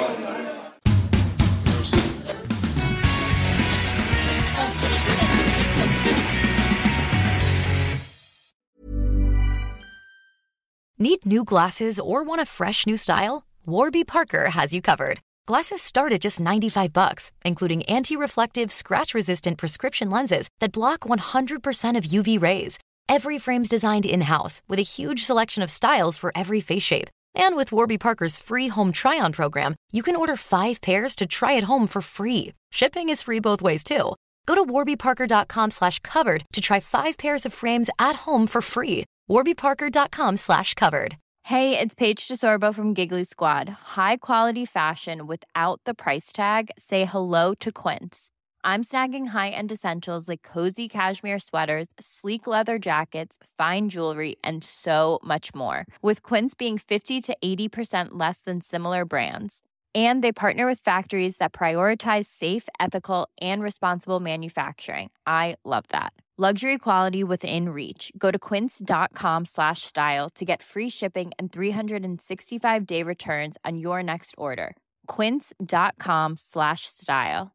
Need new glasses or want a fresh new style? Warby Parker has you covered. Glasses start at just ninety-five bucks, including anti-reflective, scratch-resistant prescription lenses that block one hundred percent of U V rays. Every frame's designed in-house with a huge selection of styles for every face shape. And with Warby Parker's free home try-on program, you can order five pairs to try at home for free. Shipping is free both ways, too. Go to warbyparker.com slash covered to try five pairs of frames at home for free. warbyparker.com slash covered. Hey, it's Paige DeSorbo from Giggly Squad. High quality fashion without the price tag. Say hello to Quince. I'm snagging high-end essentials like cozy cashmere sweaters, sleek leather jackets, fine jewelry, and so much more. With Quince being fifty to eighty percent less than similar brands. And they partner with factories that prioritize safe, ethical, and responsible manufacturing. I love that. Luxury quality within reach. Go to quince.com slash style to get free shipping and three sixty-five day returns on your next order. Quince.com slash style.